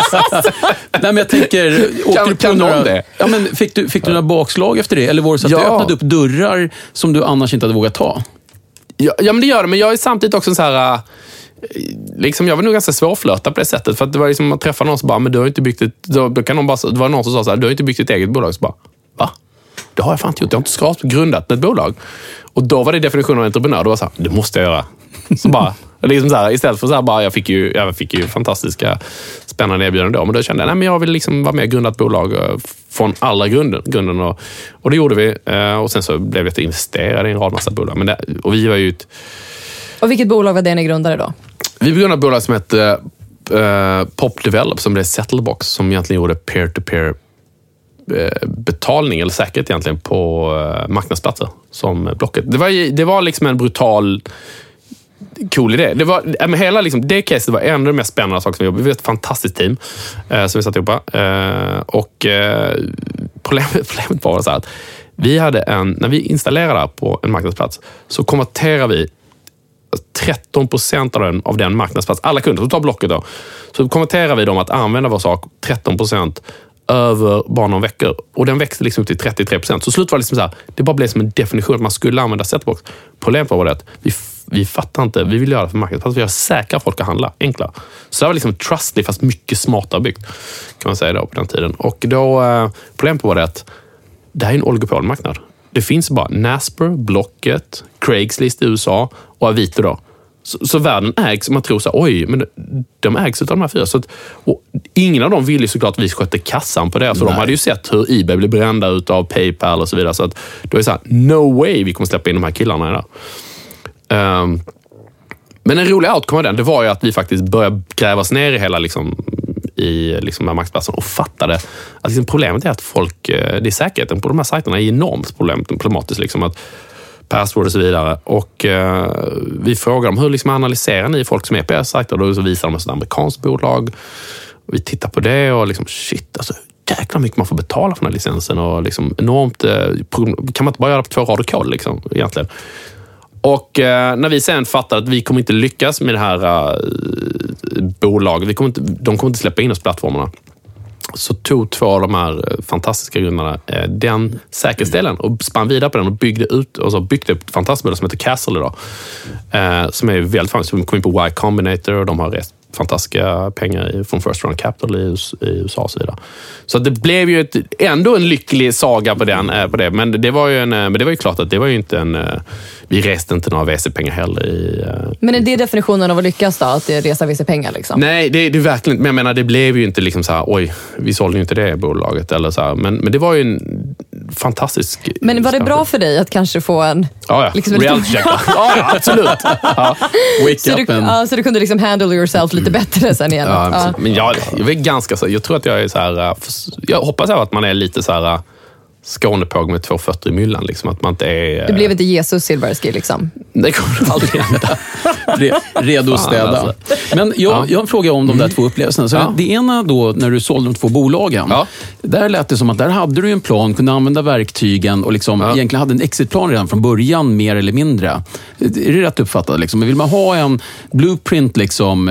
Nej, men jag tänker kan, kan några, det? Ja, men fick du fick du några bakslag efter det eller var det så att ja. du öppnade upp dörrar som du annars inte hade vågat ta? Ja, ja men det gör det, men jag är samtidigt också så här liksom, jag var nog ganska svårflöta på det sättet för att det var liksom, man träffar någon som bara, men du har inte byggt ett, då, då kan någon bara, det var någon som sa så här, du har inte byggt ett eget bolag, så bara, va? Det har jag fan inte gjort, jag har inte skrapat grundat ett bolag. Och då var det definitionen av entreprenör, då var så här, det måste jag göra. Så bara, liksom så här, istället för så här, bara, jag fick ju, jag fick ju fantastiska spännande erbjudanden då, men då kände jag, nej men jag vill liksom vara med och grunda ett bolag från alla grunden, grunden och, och det gjorde vi, och sen så blev jag investerade i en rad massa bolag, men det, och vi var ju ett. Och vilket bolag var det ni grundade då? Vi grundade ett bolag som hette uh, Pop Develop, som det är Settlebox, som egentligen gjorde peer-to-peer uh, betalning, eller säkerhet egentligen, på uh, marknadsplatser som Blocket. Det var, det var liksom en brutal cool idé. Det var, äh, men hela liksom, det caset var en av de mest spännande saker som vi jobbade. Vi var ett fantastiskt team uh, som vi satt ihop. Uh, och uh, problemet, problemet var så här att vi hade en, när vi installerade på en marknadsplats så konverterar vi tretton procent av den, av den marknadsplats. Alla kunder som tar Blocket då. Så konverterar vi dem att använda vår sak tretton procent över bara några veckor. Och den växte liksom upp till trettiotre procent. Så slut var det liksom så här, det bara blev som en definition att man skulle använda Setbox. Problemet var det att vi, vi fattar inte, vi vill göra det för marknadsplats. Vi vill säkra folk att handla, enkla. Så det var liksom trustly fast mycket smartare byggt, kan man säga då på den tiden. Och då, eh, problemet var det att det här är en oligopolmarknad. Det finns bara Nasper, Blocket, Craigslist i U S A och Avito då. Så, så världen ägs, man tror så här, oj, men de ägs av de här fyra. Så att, och ingen av dem ville ju såklart att vi skötte kassan på det. Så Nej. De hade ju sett hur eBay blev brända ut av PayPal och så vidare. Så att då är det så här, no way vi kommer släppa in de här killarna där. Um, men en rolig outcome av den, det var ju att vi faktiskt började grävas ner i hela liksom, i liksom de här marknadsplatsen och fattade att liksom problemet är att folk, det är säkerheten på de här sajterna är enormt problematiskt, liksom att password och så vidare. Och eh, vi frågar dem, hur liksom analyserar ni folk som är på era sajter? Och då så visar de ett amerikanskt bolag. Och vi tittar på det och liksom, shit, alltså jäkla mycket man får betala för den här licensen och liksom enormt, eh, kan man inte bara göra på två rader kod liksom, egentligen. Och eh, när vi sen fattade att vi kommer inte lyckas med det här eh, bolaget, vi kommer inte, de kommer inte släppa in oss på plattformarna, så tog två av de här fantastiska grundarna eh, den säkerhetsdelen och spann vidare på den och byggde ut och så byggde upp ett fantastiskt bolag som heter Castle idag. Eh, som är väldigt framgångsrikt. De kom in på Y Combinator och de har rest fantastiska pengar från First Round Capital i U S A och så vidare. Så det blev ju ett, ändå en lycklig saga på, den, på det. Men det var ju en, men det var ju klart att det var ju inte en... Vi reste inte några V C-pengar heller. I, men är det definitionen av att lyckas då? Att resa V C-pengar liksom? Nej, det, det är verkligen... Men jag menar, det blev ju inte liksom så här, oj, vi sålde ju inte det bolaget. Eller så här, men, men det var ju en fantastisk... Men var det bra för dig att kanske få en... Ja, ja. Liksom reality check. Ja, ja, absolut. Ja. Wake så, up du, and... ja, så du kunde liksom handle yourself lite bättre sen igen. Ja, ja. Men jag, jag är ganska så... Jag tror att jag är så här... Jag hoppas att man är lite så här... Skånepåg med två fötter i myllan. Liksom, att man inte är... Du blev inte Jesus Silbersky liksom. Det kommer aldrig hända. Redo att städa. Alltså. Men jag, ja. jag har en fråga om de där två upplevelserna. Så ja. Det ena då, när du sålde de två bolagen. Ja. Där lät det som att där hade du en plan, kunde använda verktygen och liksom ja. egentligen hade en exitplan redan från början, mer eller mindre. Är det rätt uppfattat? Liksom? Vill man ha en blueprint liksom,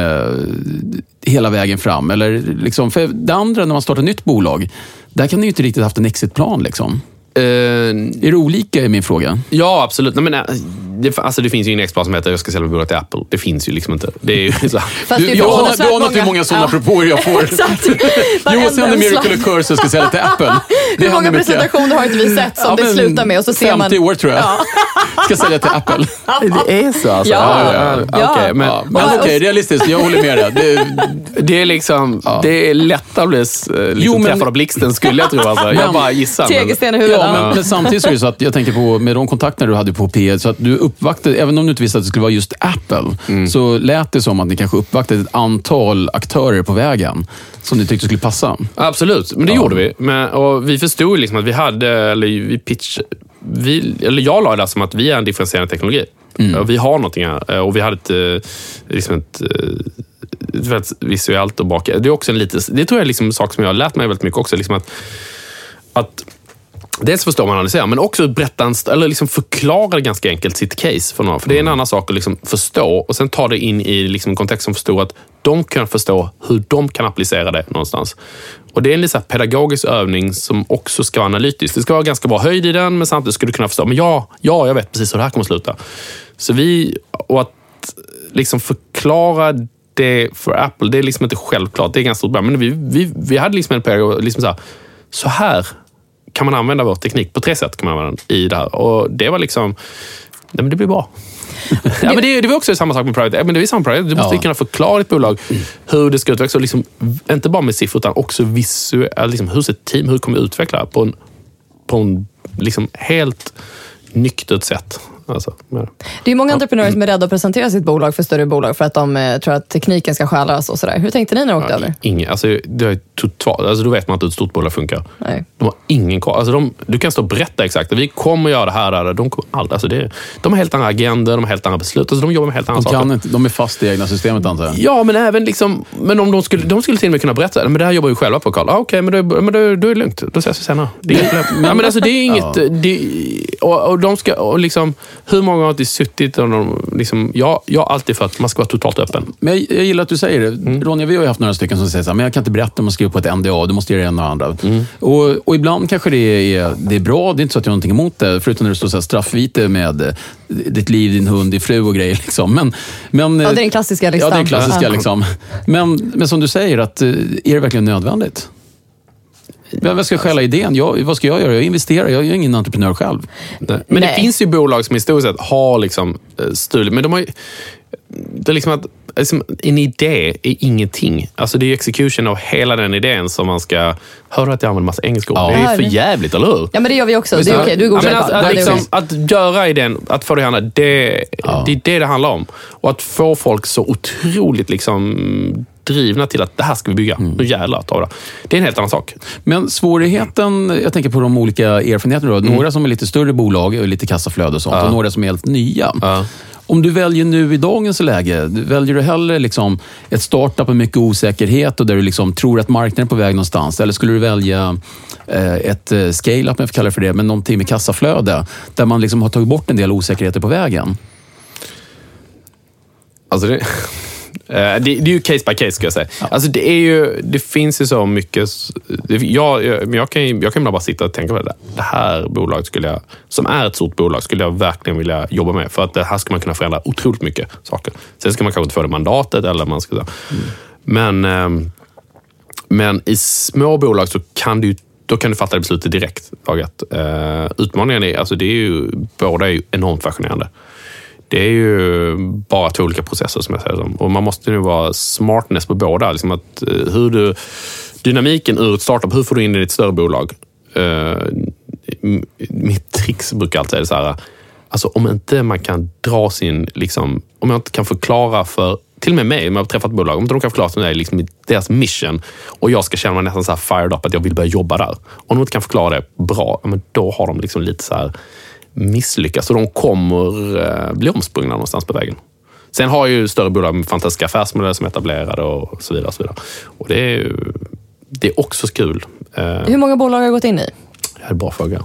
eh, hela vägen fram? Eller liksom, för det andra, när man startar ett nytt bolag, där kan ni ju inte riktigt haft en exitplan liksom. Uh, är det olika i min fråga? Ja, absolut. Nej, men, det, alltså, det finns ju en exitplan som heter jag ska sälja bolag till Apple. Det finns ju liksom inte. Det är ju så. Du, jag anar inte hur många sådana ja. propåer jag får. Exakt. Johan sänder Miracle Occur så ska sälja till Apple. Det hur många presentationer har inte vi sett som ja, det slutar med? Och så ser femtio man... år tror jag. Ja. Ska sälja till Apple. Det är så alltså? Ja. ja, ja. ja. Okay, men ja. men okej, okay, realistiskt. Jag håller med dig. Det, det är liksom... Ja. Det är lätt att bli liksom, jo, men... träffad av blixten skulle jag tro. Alltså. Jag bara gissar. Tegelsten i huvudet. Ja, men, men samtidigt så är det så att jag tänker på med de kontakter du hade på P ett så att du uppvaktade, även om du inte visste att det skulle vara just Apple, mm. så lät det som att ni kanske uppvaktade ett antal aktörer på vägen som ni tyckte skulle passa. Absolut, men det ja. gjorde vi. Men, och vi förstod liksom att vi hade, eller vi pitch, vi, eller jag la det som att vi är en differentierande teknologi. Mm. Och vi har någonting här. Och vi hade ett, liksom ett, ett väldigt visuellt och bak. Det är också en lite, det tror jag är liksom en sak som jag har lärt mig väldigt mycket också. Liksom att, att dels förstår man analysera, men också berätta en, eller liksom förklara ganska enkelt sitt case för någon. För det är en annan sak att liksom förstå och sen ta det in i liksom en kontext som förstår att de kan förstå hur de kan applicera det någonstans. Och det är en lite pedagogisk övning som också ska vara analytisk. Det ska vara ganska bra höjd i den, men samtidigt skulle du kunna förstå, men ja, ja, jag vet precis hur det här kommer att sluta. Så vi, och att liksom förklara det för Apple, det är liksom inte självklart, det är ganska stort bra. Men vi, vi, vi hade liksom en pedagog, liksom så här, så här kan man använda vår teknik på tre sätt kan man använda den i det här. Och det var liksom, nej men det blir bra. Ja, men det, det var också samma sak med Private. Men det är samma Private. Du måste ja. kunna förklara ditt bolag hur det ska utvecklas. Liksom, inte bara med siffror utan också visuellt. Liksom, hur ser ett team, hur kommer vi utveckla på en, på en liksom, helt nyktert sätt. Alltså, ja. Det är många entreprenörer som är rädda att presentera sitt bolag för större bolag för att de eh, tror att tekniken ska stjälas och sådär. Hur tänkte ni när ni åkte ja, över? Ingen, alltså, det är totalt, alltså, då vet man inte hur ett stort bolag funkar. Nej. De har ingen koll. Alltså, de, du kan stå och berätta exakt att vi kommer göra det här där. De, kommer aldrig, alltså, det, de har helt andra agendor, de har helt andra beslut. Alltså, de jobbar med helt andra de saker. Kan inte, de är fast i egna systemet antar jag. Ja, men även liksom, men om de skulle, de skulle till och med kunna berätta, men det här jobbar ju själva på Karl. Ah, okej, okay, men, då, men då, då är det lugnt. Då ses vi senare. Det är, ja, men alltså, det är inget, ja. det, och, och de ska, och liksom, hur många har det suttit och de, liksom, jag, jag har alltid för att man ska vara totalt öppen. Men jag, jag gillar att du säger det. Mm. Ronja, vi har ju haft några stycken som säger så här, men jag kan inte berätta om man skriver på ett N D A, du måste göra det ena och andra. Mm. Och, och ibland kanske det är, det är bra, det är inte så att jag har någonting emot det, förutom när det står så här straffvite med ditt liv, din hund, din fru och grejer. Liksom. Men, men, ja, det är den klassiska listan. Ja, det är den klassiska ja. liksom. Men, men som du säger, att, är det verkligen nödvändigt? Vad ska jag skälla idén? Jag, vad ska jag göra? Jag investerar, jag är ingen entreprenör själv. Nej. Men Nej. det finns ju bolag som i stort sett har liksom stulit, men de har ju, det är liksom att liksom, en idé är ingenting. Alltså det är execution av hela den idén som man ska höra att jag använder massa engelska ord. Ja. Det är för jävligt, eller hur? Ja, men det gör vi också. Det är okej, okay. Du går ja, att, att, liksom, att göra idén, att få det hända, det, ja. det är det det handlar om. Och att få folk så otroligt liksom drivna till att det här ska vi bygga. Mm. Nu jävlar ta det. Det är en helt annan sak. Men svårigheten, jag tänker på de olika erfarenheterna då. Mm. Några som är lite större bolag och lite kassaflöde och sånt. Ja. Och några som är helt nya. Ja. Om du väljer nu i dagens läge, väljer du hellre liksom ett startup med mycket osäkerhet och där du liksom tror att marknaden är på väg någonstans? Eller skulle du välja eh, ett scale-up, om jag får kalla det för det, men någonting med kassaflöde där man liksom har tagit bort en del osäkerheter på vägen? Alltså det... Det, det är ju case by case, ska jag säga. Ja. Alltså det är ju, det finns ju så mycket. Det, jag, jag, jag kan jag kan bara sitta och tänka på det. Det här bolaget skulle jag, som är ett stort bolag, skulle jag verkligen vilja jobba med. För att det här ska man kunna förändra otroligt mycket saker. Sen ska man kanske inte få det mandatet eller man ska. Mm. Men, men i små bolag så kan du, då kan du fatta det beslutet direkt. Utmaningen är, alltså det är ju, båda är ju enormt fascinerande. Det är ju bara två olika processer som jag säger som. Och man måste nu vara smartness på båda. Liksom att, hur du, dynamiken ur ett startup, hur får du in i ditt större bolag? Uh, mitt trix brukar alltid säga så här. Alltså om inte man kan dra sin, liksom, om jag inte kan förklara för, till och med mig, om jag har träffat bolag, om inte de kan förklara för mig liksom, deras mission och jag ska känna mig nästan så här fired up att jag vill börja jobba där. Om de inte kan förklara det bra, men då har de liksom lite så här misslyckas och de kommer eh, bli omsprungna någonstans på vägen. Sen har ju större bolag med fantastiska affärsmodeller som är etablerade och så vidare. Och, så vidare. Och det, är, det är också kul. Eh, Hur många bolag har du gått in i? Det är en bra fråga.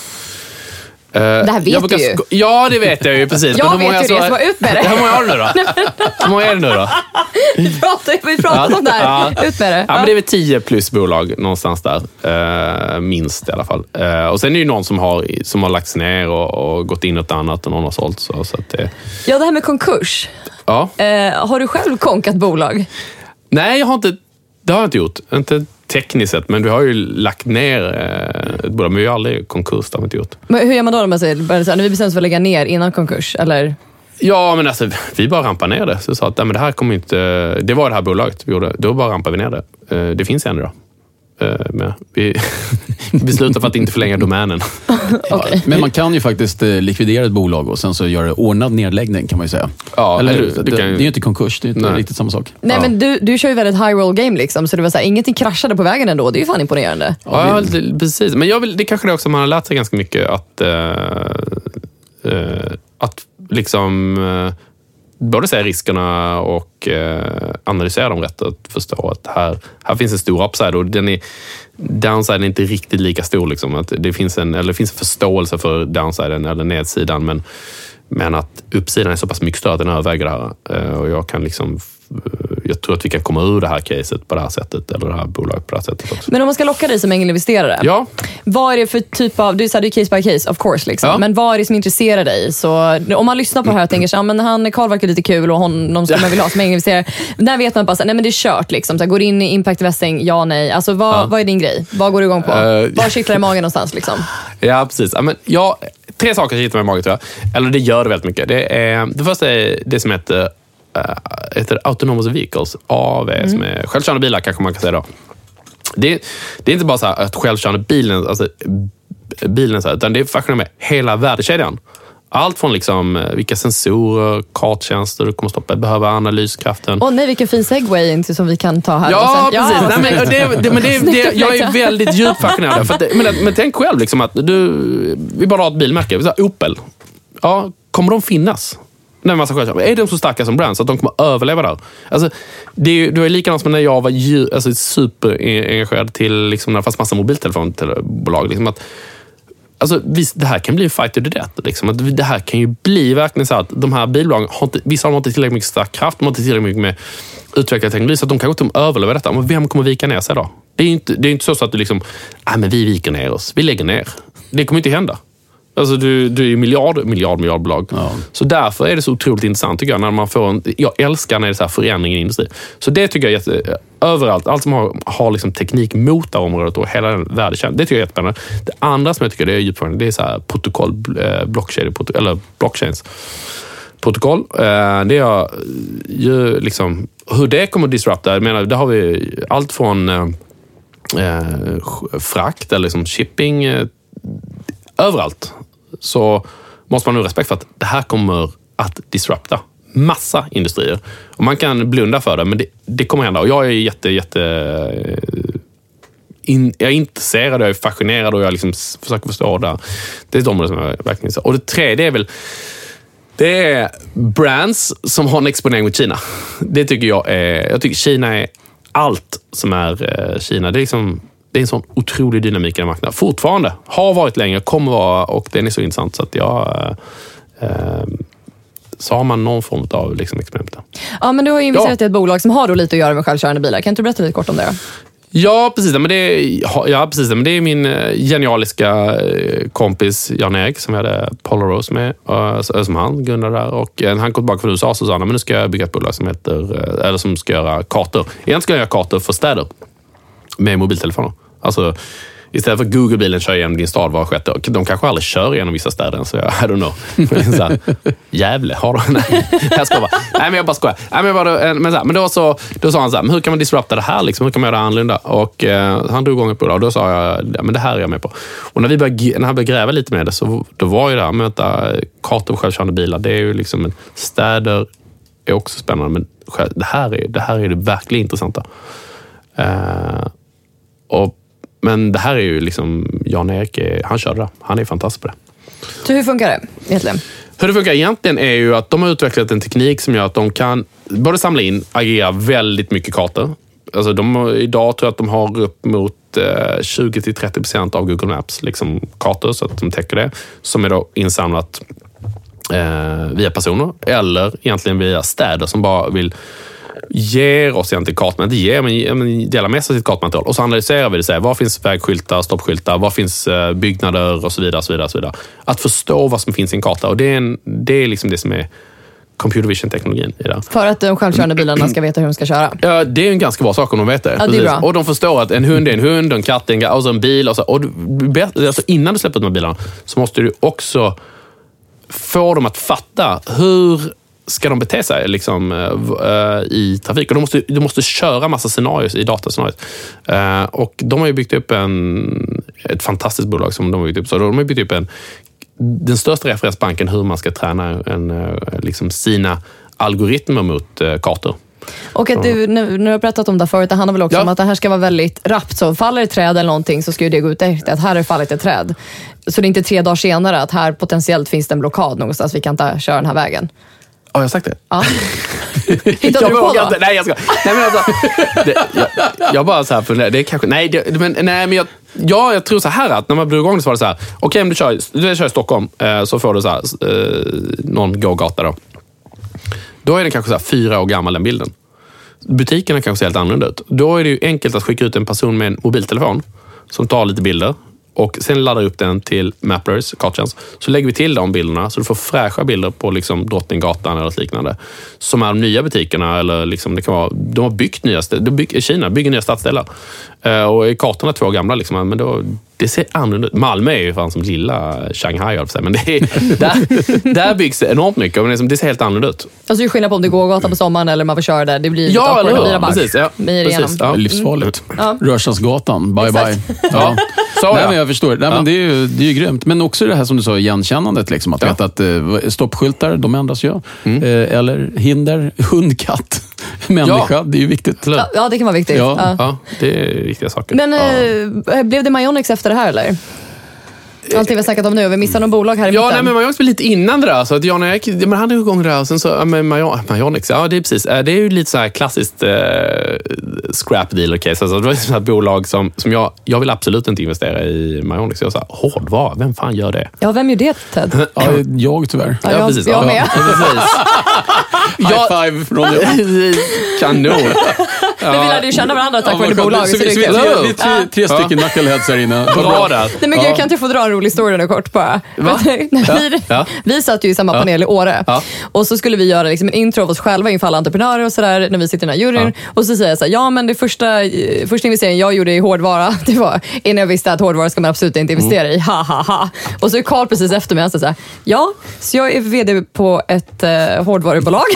Det här vet brukar, du ju. Ja, det vet jag ju precis. Jag vet ju det, så var ut med det. Hur många har du nu då? Hur många är det nu då? Vi pratar, vi pratar ja, om det här. Ja. Ut med det. Ja, men det är väl tio plus bolag någonstans där. Uh, minst i alla fall. Uh, och sen är det ju någon som har, som har lagts ner och, och gått in något annat och någon har sålt. Så, så att det... Ja, det här med konkurs. Ja. Uh, har du själv konkat bolag? Nej, jag har inte, det har jag inte gjort. Inte tekniskt sett, men du har ju lagt ner ett bolag, men vi har aldrig konkurs, det har vi inte gjort. Men hur gör man då om man säger, när vi bestämmer oss för att lägga ner innan konkurs, eller? Ja, men alltså, vi bara rampar ner det. Så sa att, nej, men det här kommer inte, det var det här bolaget vi gjorde, då bara rampar vi ner det. Det finns en då. Men vi beslutar för att inte förlänga domänen. Okay. Men man kan ju faktiskt likvidera ett bolag och sen så göra ordnad nedläggning, kan man ju säga. Ja, eller, eller, det, kan... det är ju inte konkurs, det är inte Nej. riktigt samma sak. Nej, ja. men du, du kör ju väldigt high roll game liksom, så det var så här, ingenting kraschade på vägen ändå. Det är ju fan imponerande. Ja, det, precis. Men jag vill, det kanske det också, man har lärt sig ganska mycket att uh, uh, att liksom uh, både se riskerna och eh, analysera dem rätt, att förstå att här, här finns en stor upside och den är, downside är inte riktigt lika stor. Liksom. Att det, finns en, eller det finns en förståelse för downsiden eller nedsidan, men, men att uppsidan är så pass mycket större att den överväger det här. Eh, och jag kan liksom jag tror att vi kan komma ur det här caset på det här sättet, eller det här bolaget på det här sättet också. Men om man ska locka dig som ängelinvesterare, ja. vad är det för typ av, du sa det är case by case, of course, liksom. Ja. Men vad är det som intresserar dig? Så om man lyssnar på det här och tänker så, ja, men han Carl verkar lite kul och honom ska man vilja ha som ängelinvesterare. Där vet man bara så, nej men det är kört liksom. Så här, går in i impact investing, ja nej. Alltså vad, ja. vad är din grej? Vad går du igång på? Uh, vad kittlar i magen någonstans liksom? Ja, precis. Ja, men, ja, tre saker kittlar i magen tror jag. Eller det gör det väldigt mycket. Det, är, det första är det som heter Uh, heter Autonomous Vehicles, A V, mm. som är självkörande bilar kanske man kan säga då. Det, det är inte bara så här att självkörande bilen, alltså bilen så här, utan det är faktiskt med hela värdekedjan. Allt från liksom vilka sensorer, karttjänster du kommer stoppa, behöver analyskraften. Åh oh, nej, vilken fin segway inte som vi kan ta här. Ja, sen, precis. Ja. Nej, men det, det, men det, det, jag är väldigt djupt fascinerad. För det, men, men tänk själv liksom att du, vi bara har ett bilmärke, så här, Opel. Ja, kommer de finnas? Nej, massa själv. Är de så starka som brand så att de kommer överleva där? Alltså, det är ju det var likadant som när jag var ju, alltså, superengagerad till liksom, när det fanns massa mobiltelefonbolag. Liksom, att, alltså, visst, det här kan bli en fight to the death. Liksom, att det här kan ju bli verkligen så att de här bilbolagen har inte, vissa har inte tillräckligt mycket stark kraft, de har inte tillräckligt mycket med utvecklad teknologi så att de kanske inte överleva detta. Men vem kommer vika ner sig då? Det är ju inte, det är inte så, så att du liksom, nej men vi viker ner oss, vi lägger ner. Det kommer inte hända. Alltså du, du är ju miljard, miljard, miljardbolag. Ja. Så därför är det så otroligt intressant tycker jag. När man får en, jag älskar när det är så här förändring i industrin. Så det tycker jag är jätte, överallt. Allt som har, har liksom teknik mot det området och hela den världekärnan. Det tycker jag är jättespännande. Det andra som jag tycker det är djupförande, det är så här protokoll, blockchain, eller blockchains. Protokoll. Det är ju liksom, hur det kommer att disrupta. Jag menar, där har vi allt från eh, frakt eller liksom shipping, eh, överallt. Så måste man ha respekt för att det här kommer att disrupta massa industrier. Och man kan blunda för det, men det, det kommer hända. Och jag är jätte, jätte in, jag är intresserad, jag är fascinerad och jag liksom försöker förstå det. Det är de som jag verkligen ser. Och det tredje är väl det är brands som har en exponering mot Kina. Det tycker jag är, jag tycker Kina är allt som är Kina. Det är liksom det är en sån otrolig dynamik i den marknaden. Fortfarande. Har varit länge, kommer vara och den är så intressant så att jag... Eh, så har man någon form av liksom, experiment. Ja, men du har ju investerat ja. i ett bolag som har då lite att göra med självkörande bilar. Kan inte du berätta lite kort om det då? Ja, precis. Men det är, ja, precis. Men det är min genialiska kompis Jan-Erik som vi hade Polaros med, som han, Gunnar där. Och han kom tillbaka från U S A så sa han, men nu ska jag bygga ett bolag som heter, eller som ska göra kartor. Egentligen ska jag göra kartor för städer med mobiltelefoner. Alltså, istället för Google-bilen kör igenom din stad var sjätte. De kanske aldrig kör igenom vissa städer, så jag, I don't know. Så här, jävle, har du? Nej, jag ska bara. Nej, men jag bara skojar. Nej, men, bara, men, så här, men då, så, då sa han så här, men hur kan man disrupta det här? Liksom? Hur kan man göra det annorlunda? Och eh, han drog igång ett bolag och då sa jag, ja, men det här är jag med på. Och när vi började, när han började gräva lite med det så då var ju det här med att kartor och självkörande bilar, det är ju liksom, städer är också spännande, men det här är det, här är det verkligen intressanta. Eh, och Men det här är ju liksom, Jan-Erik, han kör det. Han är fantastisk på det. Så hur funkar det egentligen? Hur det funkar egentligen är ju att de har utvecklat en teknik som gör att de kan både samla in, agera väldigt mycket kartor. Alltså de, idag tror jag att de har upp mot eh, tjugo till trettio procent av Google Maps liksom, kartor, så att de täcker det. Som är då insamlat eh, via personer eller egentligen via städer som bara vill ger oss egentligen kartmaterial, inte ger, men delar med sig sitt kartmaterial. Och så analyserar vi det, säger, var finns vägskyltar, stoppskyltar, var finns byggnader och så vidare, så vidare, så vidare. Att förstå vad som finns i en karta. Och det är, en, det är liksom det som är computer vision-teknologin i det. För att de självkörande bilarna ska veta hur de ska köra? Ja, det är en ganska bra sak om de vet det. Ja, det är bra. Och de förstår att en hund är en hund, en katt är en, alltså en bil. Och så, och du, alltså innan du släpper ut de här bilarna så måste du också få dem att fatta hur ska de bete sig liksom, uh, i trafik. Och de måste, de måste köra massa scenarios i datascenarios. Uh, och de har ju byggt upp en, ett fantastiskt bolag som de har byggt upp. Så de har byggt upp en, den största referensbanken hur man ska träna en, uh, liksom sina algoritmer mot uh, kartor. Och att du, när du har pratat om det förut, det handlar väl också ja. om att det här ska vara väldigt rappt. Så faller ett träd eller någonting så ska ju det gå ut efter att här är fallit ett träd. Så det är inte tre dagar senare att här potentiellt finns det en blockad någonstans, vi kan inte köra den här vägen. Ja, jag har sagt det. Ja. Hittade du på då? Inte. Nej, jag ska. Nej, men alltså, det, jag, jag bara så här funderar, det är kanske nej, det, men nej, men jag ja, jag tror så här att när man blir igång så var det så här, okej, okay, om du kör du kör i Stockholm eh, så får du så här eh, någon gågata då. Då är den kanske så här fyra år gammal den bilden. Butikerna kanske ser helt annorlunda ut. Då är det ju enkelt att skicka ut en person med en mobiltelefon som tar lite bilder. Och sen laddar upp den till Maplers, karttjänst. Så lägger vi till de bilderna så du får fräscha bilder på liksom Drottninggatan eller liknande. Som är de nya butikerna eller liksom det kan vara, de har byggt nya städer. Kina bygger nya stadsdelar. Uh, och kartorna är två gamla liksom, men då, det ser annorlunda ut. Malmö är ju fan som lilla Shanghai, men det är, där, där byggs det enormt mycket. Men liksom, det ser helt annorlunda ut. Alltså det är skillnad på om det går gata på sommaren eller man får köra där. Det blir ja, eller hur? Precis, ja. Precis, ja. Livsfarligt. Ja. Rörstrandsgatan, bye Exakt. bye. Ja. Så, nej, men jag förstår. Nej, ja. men det, är ju, det är ju grymt. Men också det här som du sa, igenkännandet. Liksom, att ja. veta att uh, stoppskyltar, de ändras ju. Mm. Uh, eller hinder, hund, katt, människa. Ja. Det är ju viktigt. Ja, ja, det kan vara viktigt. Ja, ja. ja det är viktiga saker. Men ja. uh, blev det Myonix efter det här eller? Allt vi har snackat om nu, vi missar någon bolag här i ja, mitten. Nej, men Myonix var lite innan det där. Så att Jan-Erik, men han hade ju igång det där. Och sen så, ja, men Myonix, ja det är precis. Det är ju lite så här klassiskt eh, scrap dealer case. Alltså, det var ett sånt här bolag som, som jag, jag vill absolut inte investera i Myonix. Jag sa, hårdvara, vem fan gör det? Ja, vem gör det, Ted? Ja, jag tyvärr. Ja, jag, ja, precis. Jag ja, med. Ja, precis. High five från dig. Kanon. Ja. Men vi lärde ju känna varandra tack vare ja, bolaget. Så, så, så, vi, vi, vi, vi tre, tre stycken ja. knuckleheads här inne. Bra där. Nej, men gud, kan inte jag få dra en rolig story nu kort bara? Va? vi, ja. vi satt ju i samma panel i Åre. Ja. Och så skulle vi göra liksom en intro av oss själva inför alla entreprenörer och sådär när vi sitter i den här juryn. Ja. Och så säger jag så här, ja men det första, första investeringen jag gjorde i hårdvara, det var innan jag visste att hårdvara ska man absolut inte investera i. Ha, ha, ha. Och så är Carl precis efter mig, han säger så här, ja, så jag är vd på ett uh, hårdvarubolag.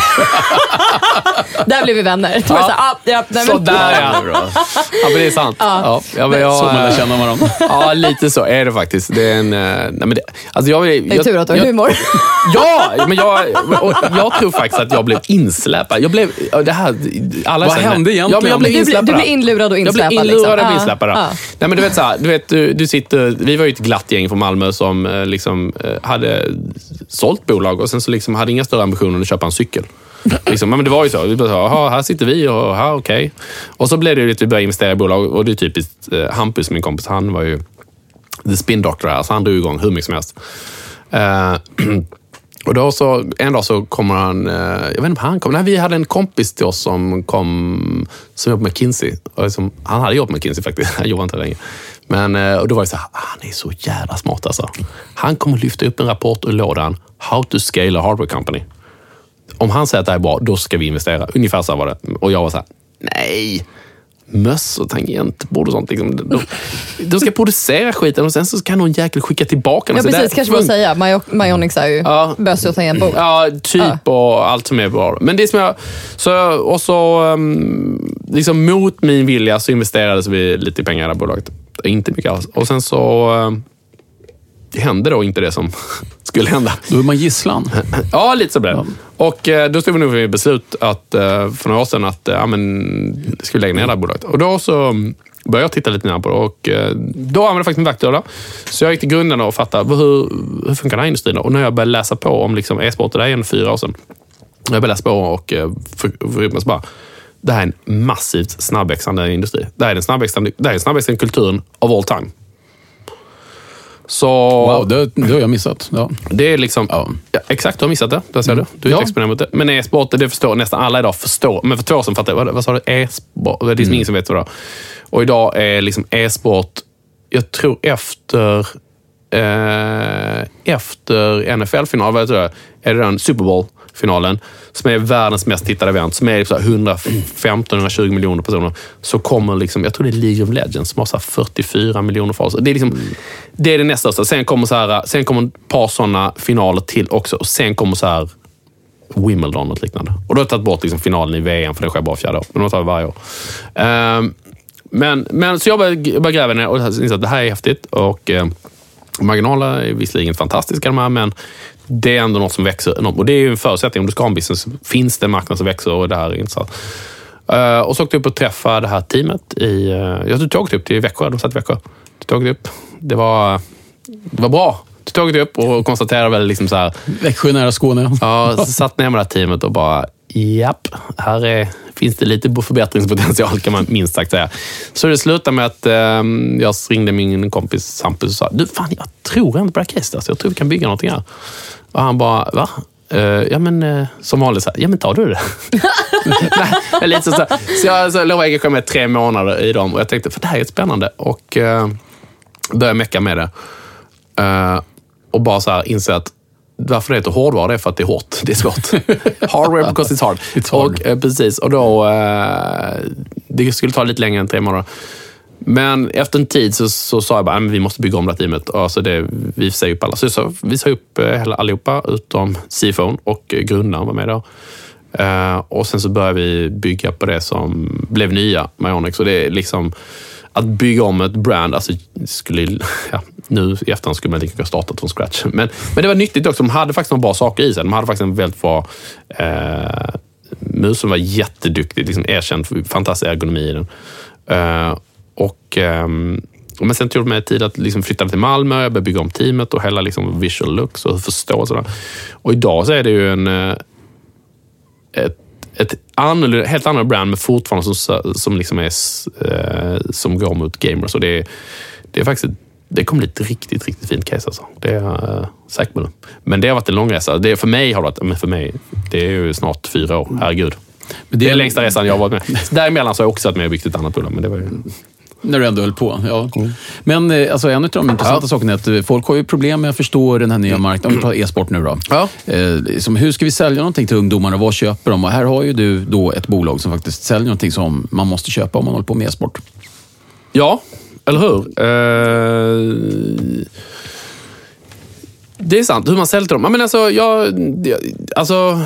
Där blev vi vänner. Ja. Så, här, ah, ja, nej, så där är det bra. Ja, men det är sant. Ja. Ja, ja, men jag, så man lär känna varandra. Ja, lite så är det faktiskt. Det är en... Nej, men det, alltså jag, jag, det är tur att du har humor. Ja, men jag, jag tror faktiskt att jag blev insläpad. Jag blev... Det här, alla vad hände egentligen? Ja, men jag blev du, du blev inlurad och insläpad. Jag blev inlurad och liksom. insläpad. Ah. Nej, men du vet så här, du vet, du, du sitter... Vi var ju ett glatt gäng från Malmö som liksom hade sålt bolag och sen så liksom hade inga större ambitioner än att köpa en cykel. Liksom, men det var ju så. Vi bara, aha, här sitter vi och här, okej. Okay. Och så blev det ju lite, vi började investera i bolag och det är typiskt eh, Hampus, min kompis, han var ju the spin doctor här, så han drog igång hur mycket som helst. Eh, Och då så, en dag så kommer han, jag vet inte om han kom, nej vi hade en kompis till oss som kom, som jobbade med McKinsey. Och liksom, han hade jobbat med McKinsey faktiskt, han jobbade inte länge. Men och då var det så här, han är så jävla smart alltså. Han kommer lyfta upp en rapport ur lådan, How to scale a hardware company. Om han säger att det är bra, då ska vi investera. Ungefär så var det. Och jag var så här, nej, möss och tangentbord och sånt. Liksom. De, de ska producera skiten och sen så kan någon jäkel skicka tillbaka. Ja, så precis. där, Kanske man säga. Myonix är ju ja, böss och tangentbord. Ja, typ ja. Och allt som är bra. Men det som jag... Så, och så um, liksom mot min vilja så investerades vi lite pengar i det här bolaget. Inte mycket alls. Och sen så... Um, det hände då inte det som skulle hända. Då är man gisslan. Ja, lite så blev det. Och eh, då stod vi nog för beslut att, eh, för några år sedan att eh, ja, men, skulle lägga ner det här bolaget. Och då så började jag titta lite mer på det. Och eh, då använde jag faktiskt min verktyg. Så jag gick till grundarna och fattade hur, hur funkar den här industrin då? Och när jag började läsa på om liksom, e-sport, det är en fyra år sedan. Jag började läsa på och eh, för, för, för, bara, det här är en massivt snabbväxande industri. Det här är den snabbväxande, det här är den snabbväxande kulturen of all time. Så, wow, det, det har jag missat. Ja. Det är liksom, ja. Ja, exakt, du har missat det. Där ser du. Du är ja. inte exponent mot det. Men e-sport, det förstår nästan alla idag. Förstår. Men för två år sedan fattade jag, vad, vad sa du? E-sport? Det är liksom mm. ingen som vet vad det är. Och idag är liksom e-sport, jag tror efter eh, efter N F L-final, vad tror jag, är det den Super Bowl-finalen som är världens mest tittade event, som är liksom hundrafemton till hundratjugo miljoner personer, så kommer liksom, jag tror det är League of Legends som har så här fyrtiofyra miljoner följare. Det är liksom, det är det nästa största. Sen kommer så här, sen kommer ett par sådana finaler till också, och sen kommer så här Wimbledon och liknande. Och då har jag tagit bort liksom finalen i V M, för det sker bara fjärde år. Men de tar vi varje år. Um, men, men så jag började, jag började gräva ner och insåg att det här är häftigt, och uh, marginaler är visserligen fantastiska de här, men det är ändå något som växer enormt. Och det är ju en förutsättning. Om du ska ha en business, finns det en marknad som växer, och det här är intressant. Uh, och så åkte jag upp och träffade det här teamet i... Uh, jag tog upp till Växjö. De satt i Växjö. Tog upp. Det var, det var bra. Du tog upp och konstaterade väl liksom så här... Växjö nära Skåne. Ja, så satt ner med det här teamet och bara... Japp, här är, finns det lite förbättringspotential, kan man minst sagt säga. Så det slutade med att um, jag ringde min kompis Sampus och sa, du fan, jag tror inte på det här caset, alltså. Jag tror vi kan bygga någonting här. Och han bara, va? Uh, ja men, uh, som vanligt så här, ja men tar du det? Nej, lite så, så, så jag så lovade jag med tre månader i dem, och jag tänkte, för det här är spännande, och uh, började mecka med det. Uh, och bara så här inse att varför det heter hårdvara, det är för att det är hårt. Det är svårt. Hardware because it's hard. It's hard. Och, eh, precis. Och då... Eh, det skulle ta lite längre än tre månader. Men efter en tid så, så sa jag bara, vi måste bygga om det här teamet. Alltså det, vi säger upp alla. Så, så vi sa upp eh, allihopa utom C F O och eh, grundaren var med då. Eh, och sen så började vi bygga på det som blev nya Myonix. Och det är liksom... Att bygga om ett brand, alltså skulle, ja, nu i efterhand skulle man lika starta från scratch. Men, men det var nyttigt också, de hade faktiskt några bra saker i sig. De hade faktiskt en väldigt bra eh, mus som var jätteduktig, liksom erkänd, fantastisk ergonomi i den. Eh, och, eh, men sen tog det mig tid att liksom flytta till Malmö, jag började bygga om teamet och hela liksom visual looks och förstå och sådär. Och idag så är det ju en ett ett annorlunda, helt annan brand, men fortfarande som, som, liksom är, eh, som går mot gamers. Och det, det är faktiskt, det kommer bli ett riktigt, riktigt fint case alltså. Det är jag uh, säker på det. Men det har varit en lång resa. Det, för mig har det varit, men för mig, det är ju snart fyra år, herregud. Men det, det är längsta resan jag har varit med. Däremellan så har jag också varit med och byggt ett annat bolag, men det var ju... När du ändå höll på, ja. Mm. Men alltså, en av de intressanta ja. sakerna är att folk har ju problem med att förstå den här nya marknaden. Om vi tar e-sport nu då. Ja. Eh, som, hur ska vi sälja någonting till ungdomarna? Vad köper de? Och här har ju du då ett bolag som faktiskt säljer någonting som man måste köpa om man håller på med e-sport. Ja, eller hur? Eh... Det är sant, hur man säljer till dem. Men alltså, jag... Alltså...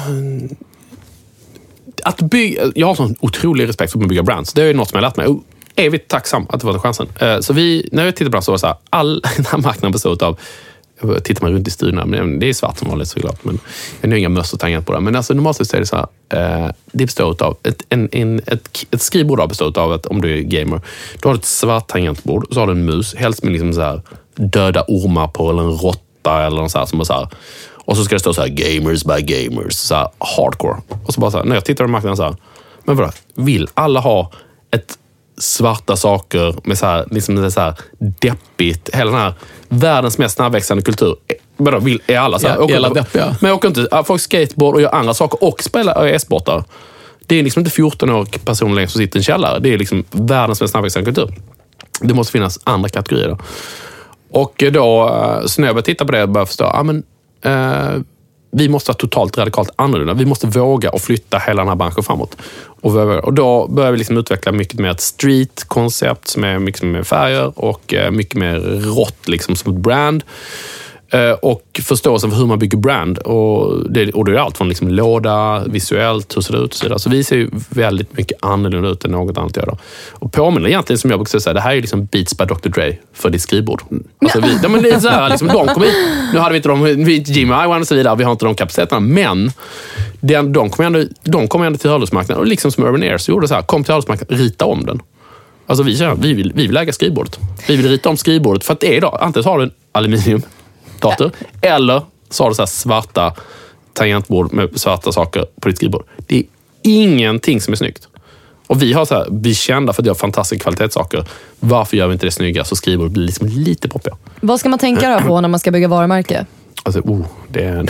Att bygga... Jag har sån otrolig respekt för att bygga brands. Det är ju något som jag har lärt mig. Evigt tacksam att det var den chansen. Så vi, när vi tittar på det så var det så här, all den här marknaden består av, tittar man runt i studion, men det är svart som vanligt såklart, men jag har inga möss och tangent på det. Men alltså normalt sett är det så här, det består av, ett, en, en, ett, ett skrivbord består av att om du är gamer, då har du ett svart tangentbord, så har du en mus, helst med liksom så här döda ormar på, eller en råtta eller något så här, som är så här. Och så ska det stå så här, gamers by gamers, så här hardcore. Och så bara så här, när jag tittar på marknaden så här, men vadå, vill alla ha ett svarta saker med så här, liksom så här deppigt, hela den här världens mest snabbväxande kultur. vadå, vill, är alla så här? Ja, alla deppiga. Men jag åker inte, folk skateboard och gör andra saker och spelar e-sportar. Det är liksom inte fjorton år personer längre som sitter i en källare. Det är liksom världens mest snabbväxande kultur. Det måste finnas andra kategorier då. Och då, så när jag började titta på det och började förstå, ja men eh, vi måste vara totalt radikalt annorlunda. Vi måste våga och flytta hela den här branschen framåt. Och, och då börjar vi liksom utveckla mycket mer ett street-koncept som är mycket mer färger och mycket mer rått liksom som ett brand. Och förståelsen för hur man bygger brand. Och det, och det är allt från liksom låda, visuellt, hur ser det ut och så vidare. Så vi ser ju väldigt mycket annorlunda ut än något annat gör då. Och påminner egentligen, som jag brukar säga, det här är liksom Beats by doktor Dre för ditt skrivbord. Alltså vi, ja, men det är så här, liksom, de kom in, nu hade vi inte de, vi, Jimmy Iwan och så vidare, vi har inte de kapaciteterna, men den, de kom ändå, de kom ändå till hörlursmarknaden och liksom som Urban Air så gjorde så här, kom till hörlursmarknaden, rita om den. Alltså vi, vi, vill, vi vill lägga skrivbordet. Vi vill rita om skrivbordet för att det är idag, antingen har du en aluminium dator, ja. Eller så har du så här svarta tangentbord med svarta saker på ditt skrivbord. Det är ingenting som är snyggt. Och vi har så här, vi är kända för att göra fantastiska kvalitetssaker. Varför gör vi inte det snygga så skrivbordet blir liksom lite poppiga? Vad ska man tänka då på när man ska bygga varumärke? Alltså, oh, det är en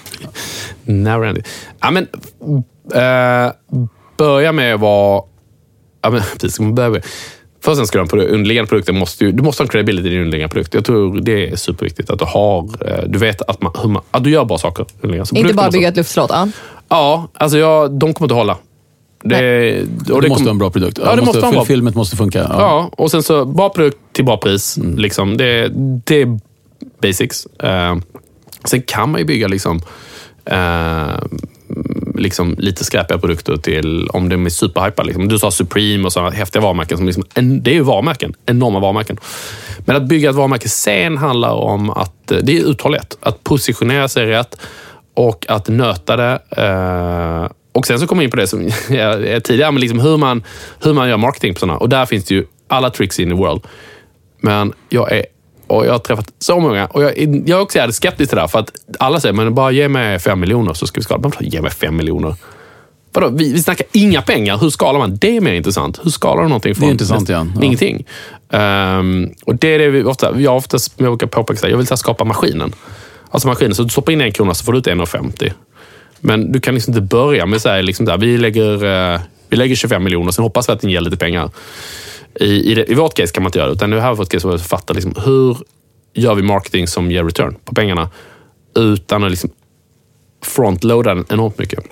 never ending. Ja, men äh, börja med att vara ja, men precis, man börja med först sen ska du ha en underliggande produkter, måste ju, du måste ha en credibility i din underliggande produkt. Jag tror det är superviktigt att du har, du vet att, man, hur man, att du gör bra saker. Inte bara bygga ett luftslott, ja? Ja, alltså jag, de kommer inte hålla. Det, och det måste vara en bra produkt. Ja, det måste, måste bra. Filmet måste funka. Ja. ja, och sen så bra produkt till bra pris. Mm. Liksom, det, det är basics. Uh, sen kan man ju bygga liksom uh, liksom lite skräpiga produkter till om de är superhypade. Liksom. Du sa Supreme och sådana häftiga varumärken. Som liksom, en, det är ju varumärken. Enorma varumärken. Men att bygga ett varumärke sen handlar om att det är uthålligt. Att positionera sig rätt och att nöta det. Uh, och sen så kommer jag in på det som jag är tidigare. Men liksom hur, man, hur man gör marketing på sådana. Och där finns det ju alla tricks in the world. Men jag är och jag har träffat så många. Och jag, jag är också är skeptisk till det där. För att alla säger, men bara ge mig fem miljoner så ska vi skala. Men ge mig fem miljoner. Vadå? Vi, vi snackar inga pengar. Hur skalar man? Det är mer intressant. Hur skalar du någonting från? Det är intressant, ja. Ja. Ingenting. Um, och det är det vi ofta, jag oftast, jag brukar påpeka, jag vill ta skapa maskinen. Alltså maskinen, så du stoppar in en krona så får du ut en komma femtio. Men du kan liksom inte börja med så här, liksom där, vi lägger, uh, vi lägger tjugofem miljoner, sen hoppas vi att den ger lite pengar. I, i, det, I vårt case kan man inte göra det, utan nu här vårt case att fatta liksom, hur gör vi marketing som ger return på pengarna utan att liksom frontloada den enormt mycket.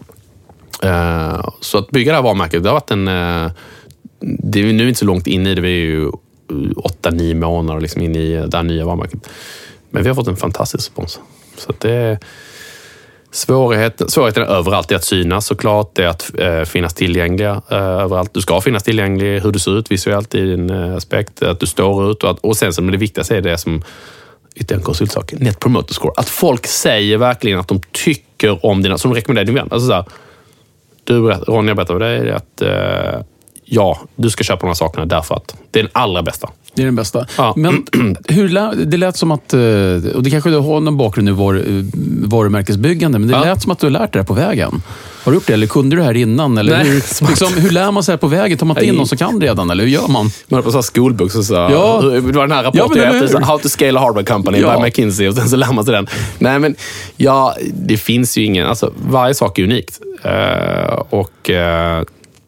Uh, så att bygga det här varumärket, det har varit en uh, det är nu inte så långt in i det, vi är ju åtta nio månader liksom in i det här nya varumärket. Men vi har fått en fantastisk respons. Så att det är Svårigheten, svårigheten är överallt, det är att synas såklart, det är att eh, finnas tillgängliga eh, överallt. Du ska finnas tillgänglig, hur du ser ut visuellt i din eh, aspekt, att du står ut och, att, och sen som det viktigaste är det som ytterligare en konsultsak, Net Promoter Score. Att folk säger verkligen att de tycker om dina, som de rekommenderar din vän. Alltså så här, du, Ronja, berättar för dig att eh, ja, du ska köpa de här sakerna därför att det är den allra bästa. Det är den bästa. Ja. Men hur, det lät som att, och det kanske du har någon bakgrund i var, varumärkesbyggande, men det ja. lät som att du har lärt dig det på vägen. Har du gjort det, eller kunde du det här innan? Eller Nej, hur, liksom, hur lär man sig här på vägen? Tar man inte in någon som kan redan, eller hur gör man? Man har på så här skolbok så, så ja. det var den här rapporten ja, efter How to Scale a Hardware Company ja. by McKinsey, och sen så lär man sig den. Nej, men ja, det finns ju ingen, alltså varje sak är unikt. Uh, och uh,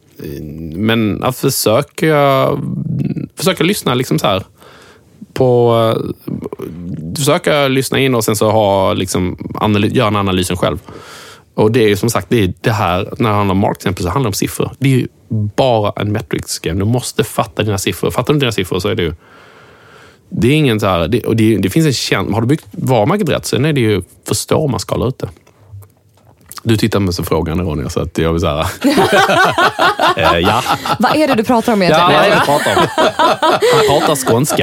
men att försöka försöka lyssna liksom så här på försöka lyssna in och sen så ha liksom analys, göra en analysen själv. Och det är ju som sagt, det är det här när det handlar om marketing exempel, så handlar det om siffror. Det är ju bara en metrics game. Du måste fatta dina siffror. Fattar du inte dina siffror så är det ju det är ingen så här, det, och det, det finns en känd, har du byggt varumärket rätt så är det ju förstå man skalar ut det. Du tittar med så frågan, Ronja, så att jag vill säga eh, ja. Vad är det du pratar om egentligen? Ja, vad är det du pratar om? Han pratar skånska.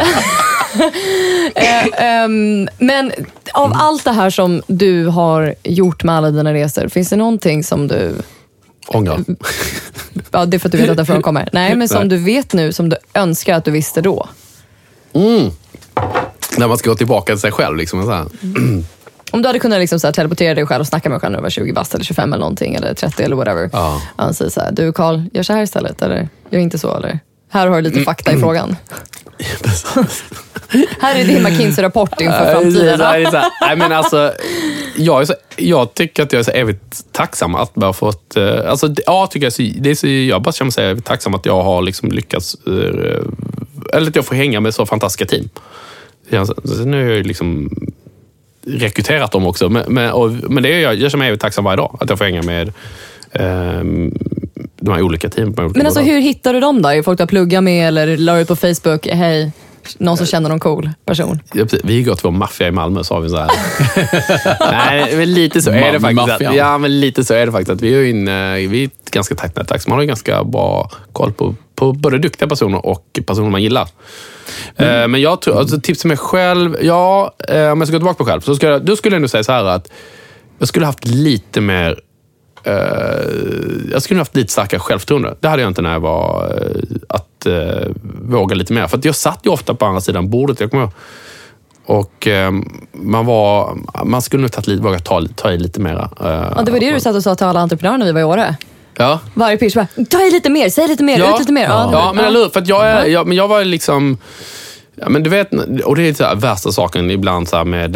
eh, um, men av allt det här som du har gjort med alla dina resor, finns det någonting som du ångrar? Ja, det är för att du vet att därifrån kommer. Nej, men som Nej. du vet nu, som du önskar att du visste då. Mm. När man ska gå tillbaka till sig själv liksom så här. Mm. Om du hade kunnat liksom så här teleportera dig själv och snacka med dig själv när du var tjugo bast eller tjugofem eller någonting, eller trettio eller whatever. Ja. Han säger så här, du Carl, gör så här istället, eller gör inte så, eller här har du lite fakta i frågan. Här är din McKinsey-rapport inför framtiden. Nej, men alltså, jag, är så, jag tycker att jag är så evigt tacksam att bara fått... Alltså, ja, tycker jag, så, det är så, jag bara känner mig evigt tacksam att jag har liksom lyckats... Eller att jag får hänga med så fantastiska team. Så nu har jag liksom rekryterat dem också. Men, men, och, men det är jag, jag känner mig evigt tacksam varje dag. Att jag får hänga med um, de här olika teamen. Olika men alltså bolag. hur hittar du dem då? Är folk du har pluggat med eller la ut på Facebook? Hej, någon som känner någon cool person? Ja, vi går till vår maffia i Malmö, så har vi så här. Nej, men lite så är det faktiskt. Att, ja, men lite så är det faktiskt att vi är inne, vi är ett ganska tajt nätverk. Så man har ju ganska bra koll på, på både duktiga personer och personer man gillar. Mm. Uh, men jag tror, alltså tips till mig själv, ja, uh, om jag ska gå tillbaka på själv, så skulle jag, då skulle jag nog säga så här att jag skulle haft lite mer Uh, jag skulle ha haft lite starkare självförtroende. Det hade jag inte när jag var uh, att uh, våga lite mer. För att jag satt ju ofta på andra sidan bordet. Jag kommer ihåg. Och uh, man var man skulle nog ta, våga ta, ta i lite mera. Uh, ja, det var det du satt och sa till alla entreprenörer när vi var i Åre. Ja. Varje pitch bara, ta i lite mer, säg lite mer, ja. ut lite mer. Ja, ja men eller hur? För att jag, är, jag, men jag var liksom... Ja, men du vet, och det är så här, värsta saken ibland så här med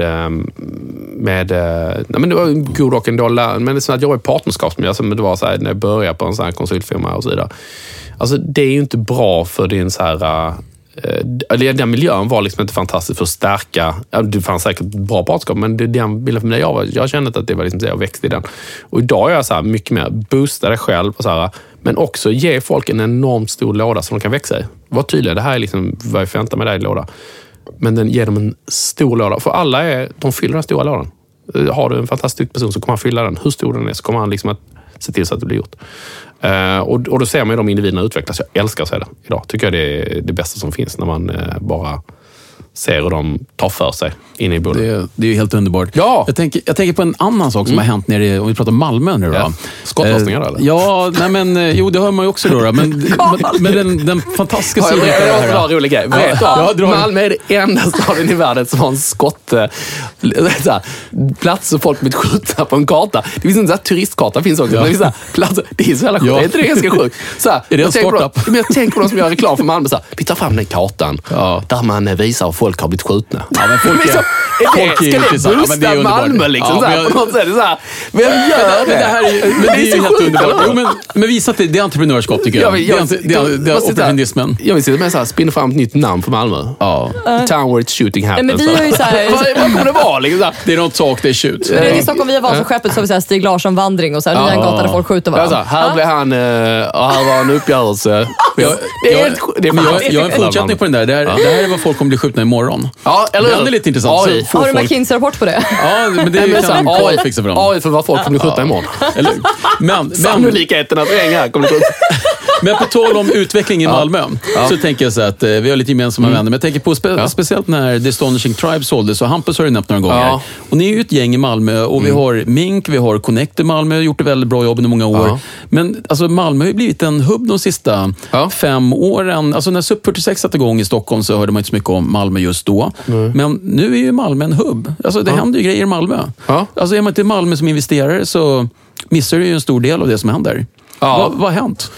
med nej, men det var god och en dollar, men det är så att jag var i partnerskapsmiljö, som det var så här när jag började på en sån här konsultfirma och så vidare. Alltså det är ju inte bra för din så här eller den miljön var liksom inte fantastisk för att stärka, det fanns säkert bra partnerskap, men det är den bilden för mig jag var, jag kände att det var liksom det jag växte i den. Och idag är jag så här mycket mer boosta dig själv och så här, men också ge folk en enormt stor låda som de kan växa i. Var tydlig, det här är liksom vad jag förväntar mig dig i låda. Men den ger dem en stor låda. För alla är, de fyller den stora lådan. Har du en fantastisk person så kommer han fylla den. Hur stor den är så kommer han liksom att se till så att det blir gjort. Uh, och, och då ser man ju de individerna utvecklas. Jag älskar att se det idag. Tycker jag det är det bästa som finns när man uh, bara ser hur de tar för sig inne i bolaget. Det, det är ju helt underbart. Ja. Jag tänker, jag tänker på en annan sak som mm. har hänt nere i, om vi pratar Malmö nu då. Ja. Skottlossningar eh, eller? Ja, nej men, jo det hör man ju också då. då men, men, men den, den fantastiska sidan. Ja, jag har en rolig grej. Ja. Vet Ja, du, Malmö är det enda staden i världen som har en skott... Såhär, platser folk blivit skjutna på en karta. Det finns en sån här turistkarta finns också. Ja. Men det, är platser, det är så jävla sjukt. Ja. Det är ganska sjukt. Såhär, är det en startup? Men jag tänker på de som gör reklam för Malmö. Såhär, vi tar fram den kartan ja. Där man visar hur folk har blivit skjutna. Ja, men folk är, så, är folk det, är ska det boosta ja, Malmö liksom? Ja, men, så här, så här, vem gör det? Men det här är, men det är ju helt underbart. Jo, men, men visa att det, det är entreprenörskap tycker jag. jag, jag det är, det är, det är opportunismen. Jag vill sitta med så här, spinna fram ett nytt namn för Malmö. Ja. The town where it's shooting happens. Men vi har ju så här, vad kommer det vara? Liksom? Det är något sak, det är shoot. Men i Stockholm vi har varit på skeppet så har vi så här Stig Larsson-vandring och så här, ja. Nya gatan där folk skjuter varandra. Alltså, här blev han, och här var en uppgörelse. Jag, det är, jag, det är, jag, jag har en fortsättning på den där. Det här, ja. det här är vad folk kommer bli skjutna imorgon. Ja, eller det är lite intressant. A I. Har du McKinsey-rapport på det? Ja, men det är ju kan Carl fixa för dem. A I för vad folk kommer bli skjutna imorgon. Eller, men, sannolikheten att regna kommer att Men på tal om utveckling i Malmö ja. så tänker jag så att eh, vi har lite gemensamma mm. vänner. Men jag tänker på spe- ja. speciellt när The Astonishing Tribe såldes, så Hampus har ju nämnt några gånger. Ja. Och ni är ju ett gäng i Malmö och mm. vi har Mink, vi har Connect i Malmö, gjort ett väldigt bra jobb under många år. Ja. Men alltså, Malmö har ju blivit en hubb de sista ja. fem åren. Alltså när S U P fyrtiosex satte igång i Stockholm så hörde man inte så mycket om Malmö just då. Mm. Men nu är ju Malmö en hubb. Alltså det ja. händer ju grejer i Malmö. Ja. Alltså är man inte i Malmö som investerare så missar du ju en stor del av det som händer. Ja. Va, vad har hänt?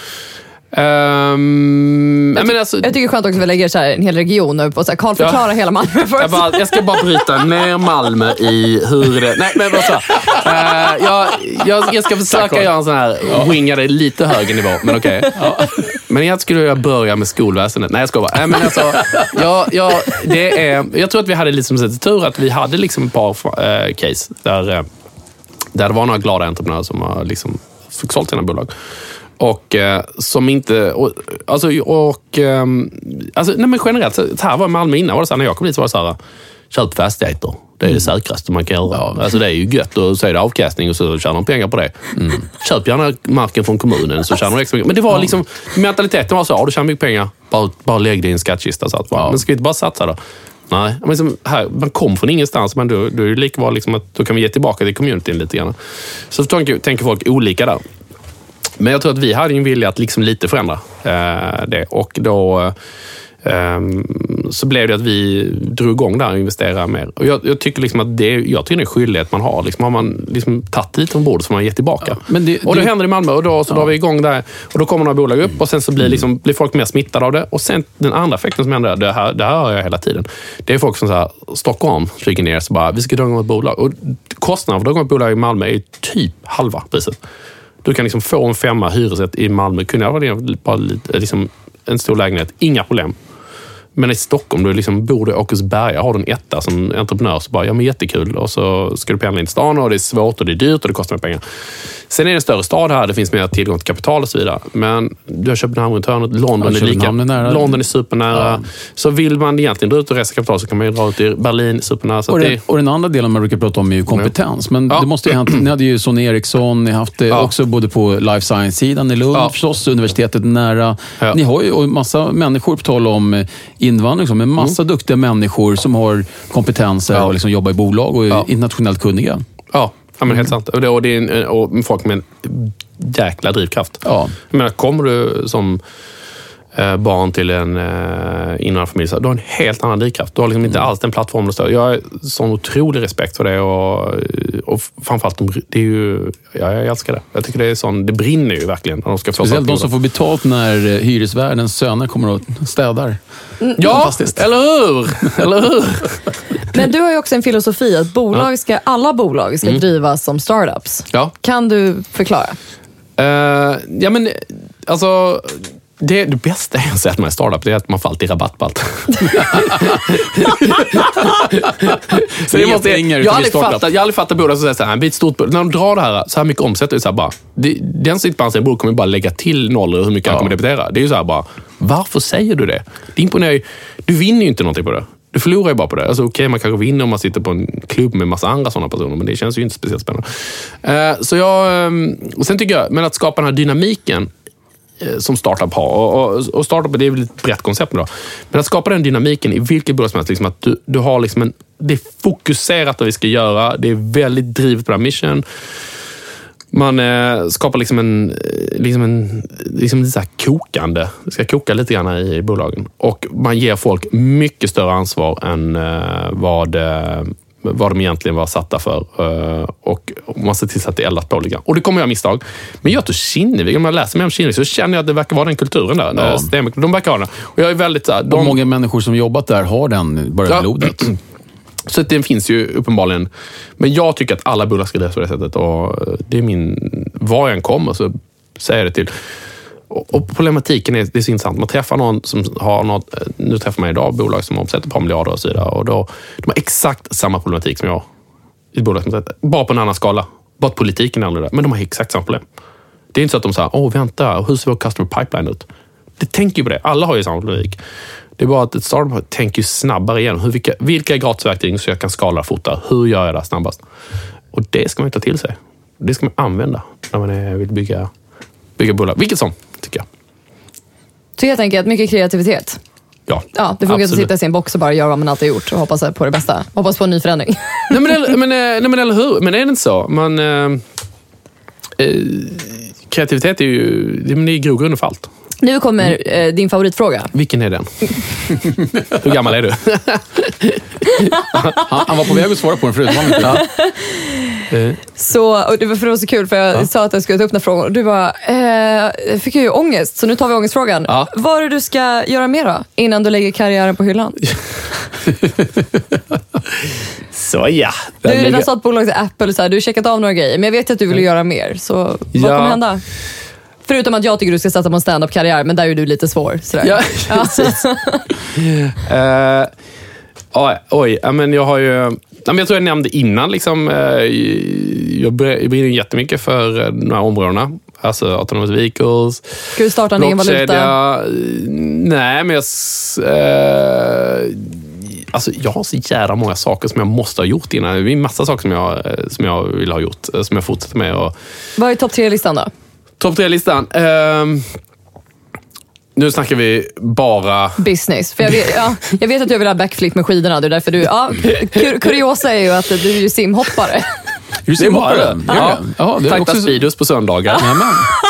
Um, jag, men alltså, jag tycker det är skönt också att vi lägger så här en hel region upp och så här, Carl förklara ja. hela Malmö för jag, bara, jag ska bara bryta ner Malmö i hur det... Nej, men vad så? Uh, jag, jag, jag ska försöka göra en sån här ja. winga det lite högre nivå, men okej. Okay. Ja. Men jag skulle jag börja med skolväsendet. Nej, jag ska bara. Nej, men alltså, jag, jag, det är, jag tror att vi hade liksom sett tur att vi hade liksom ett par uh, case där, uh, där det var några glada entreprenörer som har liksom fick sålt sina bolag. Och eh, som inte och, alltså, och eh, alltså, nej men generellt så här var Malmö innan var det så här, när jag kom dit så var det så här, köp fastigheter, det är det säkraste man kan göra. Ja. Alltså det är ju gött och så är det avkastning och så tjänar de pengar på det. Mm. Köp gärna marken från kommunen så tjänar de extra mycket. Men det var liksom, mentaliteten var så, ja du tjänar mycket pengar, bara, bara lägg det i en skattkista så att, ja. Men ska vi inte bara satsa då? Nej, men liksom, här, man kom från ingenstans, men då, då är det lika bra liksom att då kan vi ge tillbaka till communityn lite grann. Så tänker, tänker folk olika där. Men jag tror att vi hade en vilja att liksom lite förändra eh, det. Och då Um, så blev det att vi drog igång där och investerade mer. Och jag, jag tycker liksom att det, jag tycker det är en skyldighet man har. Liksom, har man liksom tagit dit från bordet så får man ge tillbaka. Ja, men det, och det, det händer i Malmö och då så ja. drar vi igång där och då kommer några bolag upp och sen så blir, liksom, blir folk mer smittade av det. Och sen den andra effekten som händer, det här, det här har jag hela tiden. Det är folk som så här, Stockholm flyger ner så bara, vi ska dra igång ett bolag. Och kostnaden för att dra igång ett bolag i Malmö är typ halva priset. Du kan liksom få en femma hyresrätt i Malmö, kunde jag vara bara liksom en stor lägenhet, inga problem. Men i Stockholm, du liksom bor du i Åkersberga, har du en etta som entreprenör så bara, ja men jättekul. Och så ska du pendla in i stan och det är svårt och det är dyrt och det kostar mer pengar. Sen är det en större stad här, det finns mer tillgång till kapital och så vidare. Men du har Köpenhamn runt hörnet, London, ja, är lika, är London är supernära. Ja. Så vill man egentligen dra ut och resa kapital så kan man ju dra ut i Berlin, supernära. Så och, det, det... och den andra delen man brukar prata om är ju kompetens. Men ja. det måste ju ha hänt, ni hade ju Sony Ericsson, ni har haft det ja. också både på life science-sidan i Lund, ja. förstås, universitetet nära. Ja. Ni har ju och massa människor på tal om invandring, med massa mm. duktiga människor som har kompetenser ja. och liksom jobbar i bolag och är ja. internationellt kunniga. Ja. Ja, men helt sant. Och det, och det är en, och folk med en jäkla drivkraft. Ja. Jag menar, kommer du som eh, barn till en eh, invandrarfamilj så du har en helt annan drivkraft. Du har liksom inte mm. alls den plattformen du står. Jag har sån otrolig respekt för det och, och framförallt det är ju, ja, jag älskar det. Jag tycker det är sån, det brinner ju verkligen när de ska få. Speciellt de som får betalt när hyresvärdens söner kommer och städar. Mm. Ja, eller hur? eller hur? Men du har ju också en filosofi att bolag ska, alla bolag ska mm. drivas som startups. Ja. Kan du förklara? Uh, ja, men alltså det, det bästa är att säga att man är startup, det är att man får alltid rabatt på allt. så det måste, jag, har aldrig fattat, jag har aldrig fattat bolag som säger så här, blir ett stort bolag. När de drar det här, så här mycket omsättning, så här bara, det, den sitt på bolag kommer bara lägga till noll och hur mycket ja. han kommer debitera. Det är ju så här bara, varför säger du det? Det imponerar ju, du vinner ju inte någonting på det. Du förlorar ju bara på det. Alltså, okej, okay, man kanske vinner om man sitter på en klubb med massa andra sådana personer, men det känns ju inte speciellt spännande. Uh, så jag, um, och sen tycker jag, men att skapa den här dynamiken uh, som startup har, och, och, och startup det är väl ett brett koncept då. Men att skapa den dynamiken i vilket bolag som helst, liksom att du, du har liksom en, det är fokuserat vad vi ska göra, det är väldigt drivet på den mission. Man eh, skapar liksom en, liksom en liksom så här kokande. Det ska koka lite grann i bolagen. Och man ger folk mycket större ansvar än eh, vad, eh, vad de egentligen var satta för. Eh, och man ser till att det eldas på lite grann. Och det kommer jag misstag. Men jag tror Kinnevik, om jag läser mer om Kinnevik så känner jag att det verkar vara den kulturen där. Ja. Stämmer, de verkar ha den. Och jag är väldigt... De, och många människor som jobbat där har den bara i blodet. Så det finns ju uppenbarligen. Men jag tycker att alla bolag ska drivas på det sättet. Och det är min... Var jag än kommer så säger jag det till. Och, och problematiken är, det är så intressant. Man träffar någon som har något... Nu träffar man idag bolag som omsätter ett par miljarder och så vidare. Och då, de har exakt samma problematik som jag. I ett bolag som omsätter. Bara på en annan skala. Bara att politiken är annorlunda. Men de har exakt samma problem. Det är inte så att de säger, åh vänta, hur ser vår customer pipeline ut? Det tänker ju på det. Alla har ju samma problematik. Det är bara att ett startup tänker snabbare igen. Hur, vilka, vilka är gratisverktyg så jag kan skala fortare? Hur gör jag det snabbast? Och det ska man ta till sig. Det ska man använda när man är, vill bygga, bygga bolag. Vilket som, tycker jag. Så jag tänker att mycket kreativitet. Ja, ja, det funkar att sitta i sin box och bara göra vad man alltid gjort och hoppas på det bästa. Hoppas på en ny förändring. nej, men, men, nej, men eller hur? Men är det inte så? Man, eh, eh, kreativitet är ju det är grogrunden för allt. Nu kommer eh, din favoritfråga. Vilken är den? Hur gammal är du? han, han var på väg att svara på den förut. Ja. Så, och det var för det var så kul för jag ja. sa att jag skulle ta upp den här frågan och du bara, eh, fick jag ju ångest så nu tar vi ångestfrågan. Ja. Vad är det du ska göra mer då innan du lägger karriären på hyllan? Så ja. Du är redan satt bolag till Apple så här, du har checkat av några grejer men jag vet att du vill göra mer så vad ja. kommer hända? Förutom att jag tycker du ska satsa på en stand-up-karriär, men där är du lite svår. Sådär. Ja, precis. uh, oj, oj, men jag har ju... Jag tror jag nämnde innan, liksom, jag brinner jättemycket för de här områdena. Alltså autonomous vehicles. Ska du starta en egen valuta? Nej, men jag... Uh, Alltså, jag har så jävla många saker som jag måste ha gjort innan. Det är en massa saker som jag, som jag vill ha gjort, som jag fortsätter med. Och... Vad är topp tre-listan då? Topp tre-listan. Uh, nu snackar vi bara... Business. För jag, vet, ja, jag vet att jag vill ha backflip med skidorna. Det är därför du... Ja, kur- kuriosa är ju att du är ju simhoppare. Du simhoppare? Ja, ja, det är också... speedos på söndagar.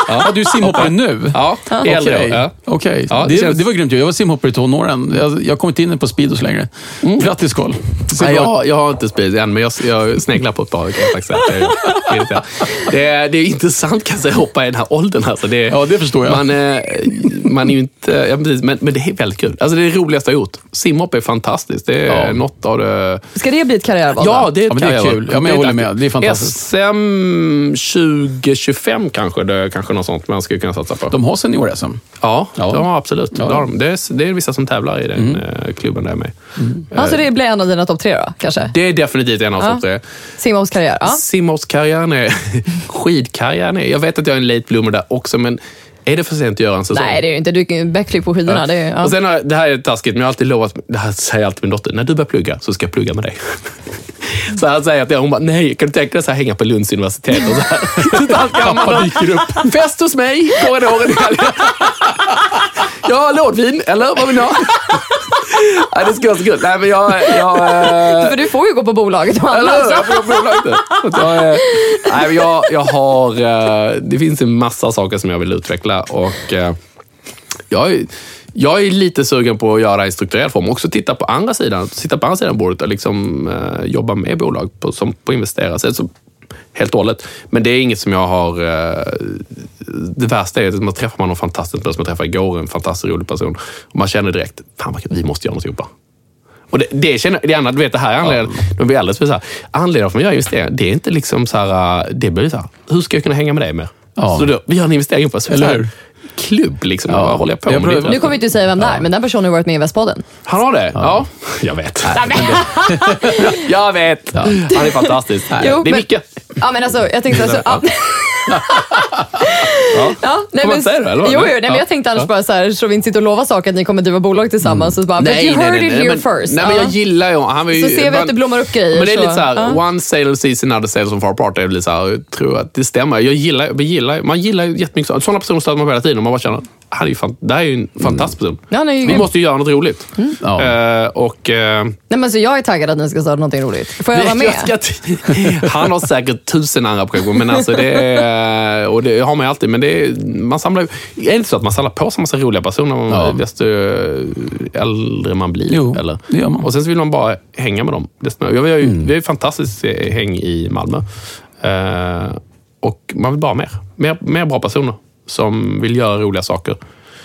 Ja, du är simhoppare nu? Ja, Okej. äldre. Ja. Okej. Ja, det, det känns- det var grymt. Jag var simhoppare i tonåren. Jag, jag har kommit in på speedos längre. Mm. Grattis, Carl. Nej, jag, jag har inte speed än, men jag, jag sneglar på ett par. Kan jag faktiskt säga. Det, är, det, är, det är intressant kan jag säga, hoppa i den här åldern. Alltså. Det, Ja, det förstår jag. Man, eh, man är ju inte... Ja, precis, men, men det är väldigt kul. Alltså, det är det roligaste jag har gjort. Simhopp är fantastiskt. Det är Ja. något av det... Ska det bli ett karriärval? Ja, det är, Ja, men det är kul. Ja, men jag håller med. Det är fantastiskt. S M tjugo tjugofem kanske, det är kanske något sånt man skulle kunna satsa på. De har senior-S M. Ja, Ja. de har absolut. Ja. Det, har de. Det, är, det är vissa som tävlar i den mm. klubben där jag är med. Mm. Alltså det blir en av dina topp tre då, kanske? Det är definitivt en av Ja. topp tre. Simhoppskarriär, ja. Simhoppskarriären är... Skidkarriären är... Jag vet att jag är en late bloomer där också, men är det för sent att göra en säsong? Nej, det är ju inte. Du kan backflip på skidorna. Ja. Det är, ja. Och sen har, det här är taskigt, men jag har alltid lovat, det här säger jag alltid min dotter, när du börjar plugga så ska jag plugga med dig. Så han säger att jag, hon bara, nej, kan du tänka dig så här hänga på Lunds universitet och så här. Så allt gammal dyker upp. Fest hos mig, korridoren i helgen. Ja, lådvin, eller vad vill ni ha? Nej, det ska vara så kul. Nej, men jag... jag äh... För du får ju gå på bolaget och Eller alla. hur? Jag får gå på bolaget. Jag, äh... Nej, men jag, jag har... Äh... Det finns en massa saker som jag vill utveckla och äh... jag är... Jag är lite sugen på att göra i strukturell form. Också titta på andra sidan, sitta på andra sidan bordet och liksom eh, jobba med bolag på, som, på investera. Så, så, helt och hållet. Men det är inget som jag har... Eh, det värsta är att man träffar man någon fantastisk person som jag träffade igår, en fantastiskt rolig person. Och man känner direkt, fan vad vi måste göra något ihop. Och det, det känner det andra, du vet det här är anledningen. De blir alldeles för så här, anledningen för att man gör investeringar, det är inte liksom så här, det blir så här, hur ska jag kunna hänga med dig med? Ja. Så då, vi har en investering på oss. Eller hur? Klubb liksom. Ja. Vad håller jag på Jag med? prövar- Det är Nu kommer vi inte säga vem det är, men den personen har varit med i Investpodden. Han har det? Ja. ja. Jag vet. Jag vet. Ja. Han är fantastisk. Jo, det är men- mycket. Ja, men alltså, jag tänkte alltså... Ja. Ja. Ja, nej, Får man men, säga det, eller vad? jo, jo, nej, men Ja. jag tänkte annars bara så här, så vi inte sitter och lovar saker att ni kommer driva bolag tillsammans. Och så bara, but you heard it here men, first. Nej, men Ja. jag gillar ju... Han var ju Så ser vi att det blommar upp grejer. Men det är lite så här, ja. one sale sees another sale som far apart. Det är lite så här, jag tror att det stämmer. Jag gillar, jag gillar, man gillar ju jättemycket så. Sådana personer stöter man på hela tiden och man bara känner, han är ju fan, det här är ju en fantastisk person. Ja, han är ju Vi grym. måste ju göra något roligt. Ja. Eh, och... eh, Nej, men så jag är taggad att ni ska starta någonting roligt. Får jag vara med? Jag ska- han har säkert tusen andra projekt, men alltså det är, och det har man ju alltid, men det är, man samlar, är det inte så att man samlar på sig en massa roliga personer Ja. desto äldre man blir? Jo, eller? det gör man. Och sen så vill man bara hänga med dem. Desto, vi har ju mm. vi har ju fantastiskt häng i Malmö. Uh, och man vill bara mer. mer. Mer bra personer som vill göra roliga saker.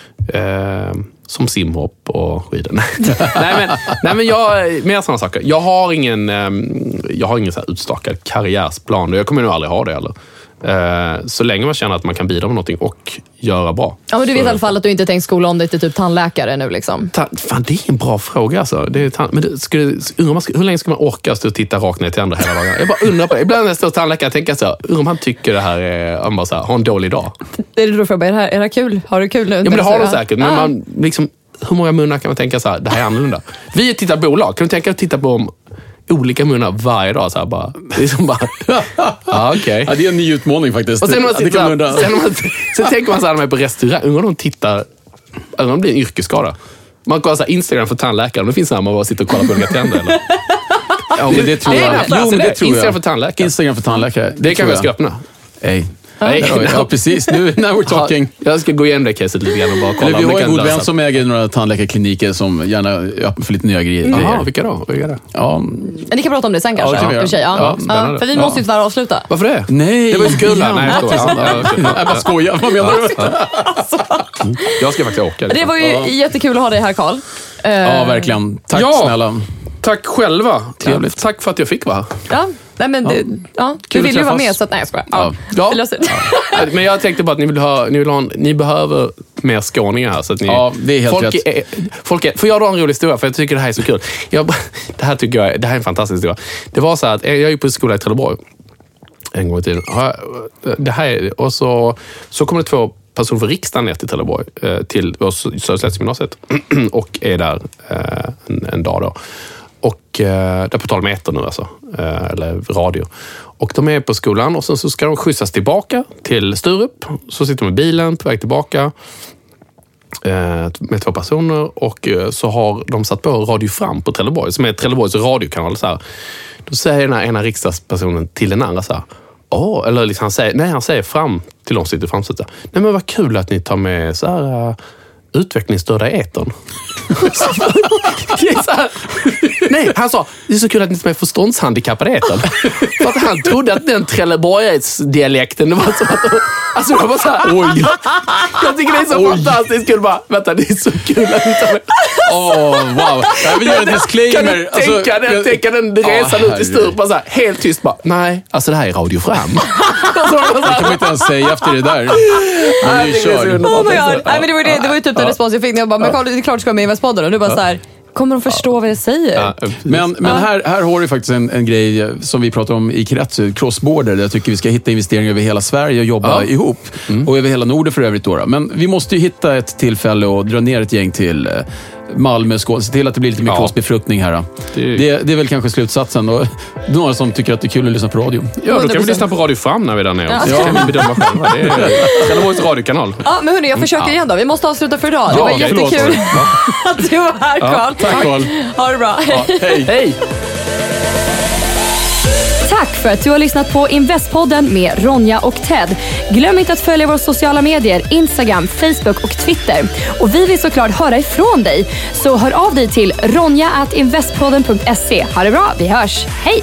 Uh, som simhopp och skidor. nej, men, nej, men jag, mer sådana saker. Jag har ingen, um, jag har ingen så här utstakad karriärsplan. Jag kommer nog aldrig ha det heller. Uh, så länge man känner att man kan bidra med någonting och göra bra. Ja, men du vet så, i alla fall att du inte tänkt skola om dig till typ tandläkare nu liksom. Ta, fan, det är en bra fråga alltså. Det är tan- men det, skulle, undrar man, hur länge ska man orka stå och titta rakt ner till andra hela dagen? Jag bara undrar på det. Ibland när jag står hos tandläkaren tänker jag så här, undrar om han tycker det här är, han bara så här, har en dålig dag. Det är då för är det här, är det här kul? Har du kul nu? Ja, men det har de Ja. säkert. Men Ja. man, liksom, hur många munnar kan man tänka så här, det här är annorlunda? Vi tittar bolag. Kan du tänka att titta på olika munnar varje dag? Så här, bara, det är som bara, ja okej. Ja, det är en ny utmaning faktiskt. Och sen, man Ja, det sitter, kan man så undra. här, sen, man, sen tänker man så här, när man är på restaurang, undrar om de tittar, undrar om det blir en yrkesskada. Man kollar så här, Instagram för tandläkare, och det finns så här, man bara sitter och kollar på olika tänder. Eller? Ja, men det tror Det är jag. en affär, Jo, men det det tror Instagram jag. för tandläkare. Instagram för tandläkare. Det kan tror vi ska öppna. Hej. Nej, Ja, ja, precis. Nu, now we're talking. Ja, jag ska gå igenom det caset lite grann och bara kolla Eller, vi om har det en kan god vän lösa. som äger några tandläkarkliniker som gärna är öppen för lite nya grejer. Jaha, vilka då? Vilka är det? Ja. Men ni kan prata om det sen kanske. det kan vi i och för sig, göra. ja. Ja, spännande. Ja, för vi Ja. måste ju tyvärr avsluta. Varför det? Nej. Det var ju så kul. Ja, Nej, jag skojar. Ja, ja, okej. Jag bara skojar. Vad menar du? Jag ska faktiskt åka. Det var ju jättekul att ha dig här, Carl. Eh, Ja, verkligen. Tack Ja. snälla. Tack själva. Trevligt. Ja, tack för att jag fick vara här. Ja, nej, men det, ja. Du Kul att vill ju vara träffas. med, så att, nej jag skojar. Ja. Ja. Vi löser det. Men jag tänkte bara att ni vill ha, ni, vill ha en, ni behöver mer skåningar här. Så att ni, Ja, det är helt folk rätt. Är, folk är, får jag dra en rolig historia? För jag tycker det här är så kul. Jag, det här tycker jag det här är en fantastisk historia. Det var så här att jag är ju på skola i Trelleborg en gång i tiden. Det här är, och så, så kommer det två personer från riksdagen ner till Trelleborg, till Söderslättsgymnasiet och är där en, en dag då. Och eh, det är på tal med etern nu alltså, eh, eller radio. Och de är på skolan och sen så ska de skjutsas tillbaka till Sturup. Så sitter de i bilen på väg tillbaka eh, med två personer och eh, så har de satt på Radio Fram på Trelleborg, som är Trelleborgs radiokanal. Så här. Då säger den här ena riksdagspersonen till den andra så här: åh, eller liksom han säger, nej han säger fram till de sitter framsitta. Nej men vad kul att ni tar med så här uh, utvecklingsstörda i etern. Nej, han sa, det är så kul att ni tar med förståndshandikappade i etern. För att han trodde att den Trelleborgsdialekten, det var så att, alltså det var så här, oj. Jag tycker det är så oj. Fantastiskt kul bara, vänta, det är så kul att ni tar med. Åh, oh, wow. Jag vill göra en disclaimer. Kan du tänka, alltså, den, jag, tänka den resan oh, ut i Sturup, bara så här, helt tyst bara, nej, alltså det här är Radio Fram. Det kan man inte ens säga efter det där. Man är ju körd. Oh my God. Nej, men det var ju det, det var ju typ den respons jag fick när jag bara, men Carl, det är klart ska med i Investpodden. Och du bara så här, kommer de förstå vad jag säger? Ja, men men här, här har du faktiskt en, en grej som vi pratar om i Kretsu, crossborder, där jag tycker vi ska hitta investeringar över hela Sverige och jobba ja. ihop. Mm. Och över hela Norden för övrigt då. Men vi måste ju hitta ett tillfälle och dra ner ett gäng till Malmö, Skåne. Se till att det blir lite mer ja. crossbefruktning här. Det... Det, det är väl kanske slutsatsen. Och några som tycker att det är kul att lyssna på radio. Ja, då kan vi lyssna på Radio Fram när vi är där nere. Ja. Så kan vi bedöma själva. Det är Trelleborgs radiokanal. Ja, men hörni, jag försöker ja. igen då. Vi måste avsluta för idag. Ja, det var okay. jättekul ja. att du var här, Carl. Ja, tack, Carl. Ha det bra. Ja, hej. Hej. Tack för att du har lyssnat på Investpodden med Ronja och Ted. Glöm inte att följa våra sociala medier, Instagram, Facebook och Twitter. Och vi vill såklart höra ifrån dig. Så hör av dig till ronja at investpodden punkt se. Ha det bra, vi hörs. Hej!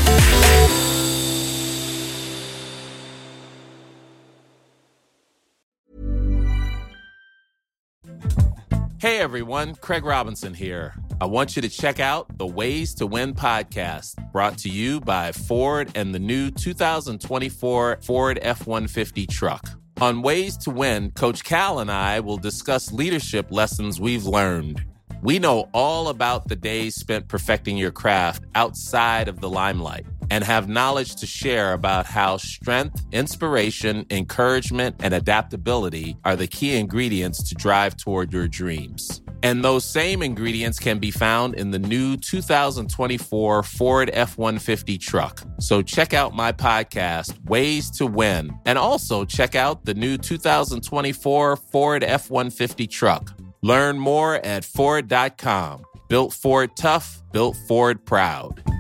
Hey everyone, Craig Robinson here. I want you to check out the Ways to Win podcast, brought to you by Ford and the new two thousand twenty-four Ford F one fifty truck. On Ways to Win, Coach Cal and I will discuss leadership lessons we've learned. We know all about the days spent perfecting your craft outside of the limelight and have knowledge to share about how strength, inspiration, encouragement, and adaptability are the key ingredients to drive toward your dreams. And those same ingredients can be found in the new two thousand twenty-four Ford F one fifty truck. So check out my podcast, Ways to Win, and also check out the new two thousand twenty-four Ford F one fifty truck. Learn more at Ford dot com. Built Ford tough, built Ford proud.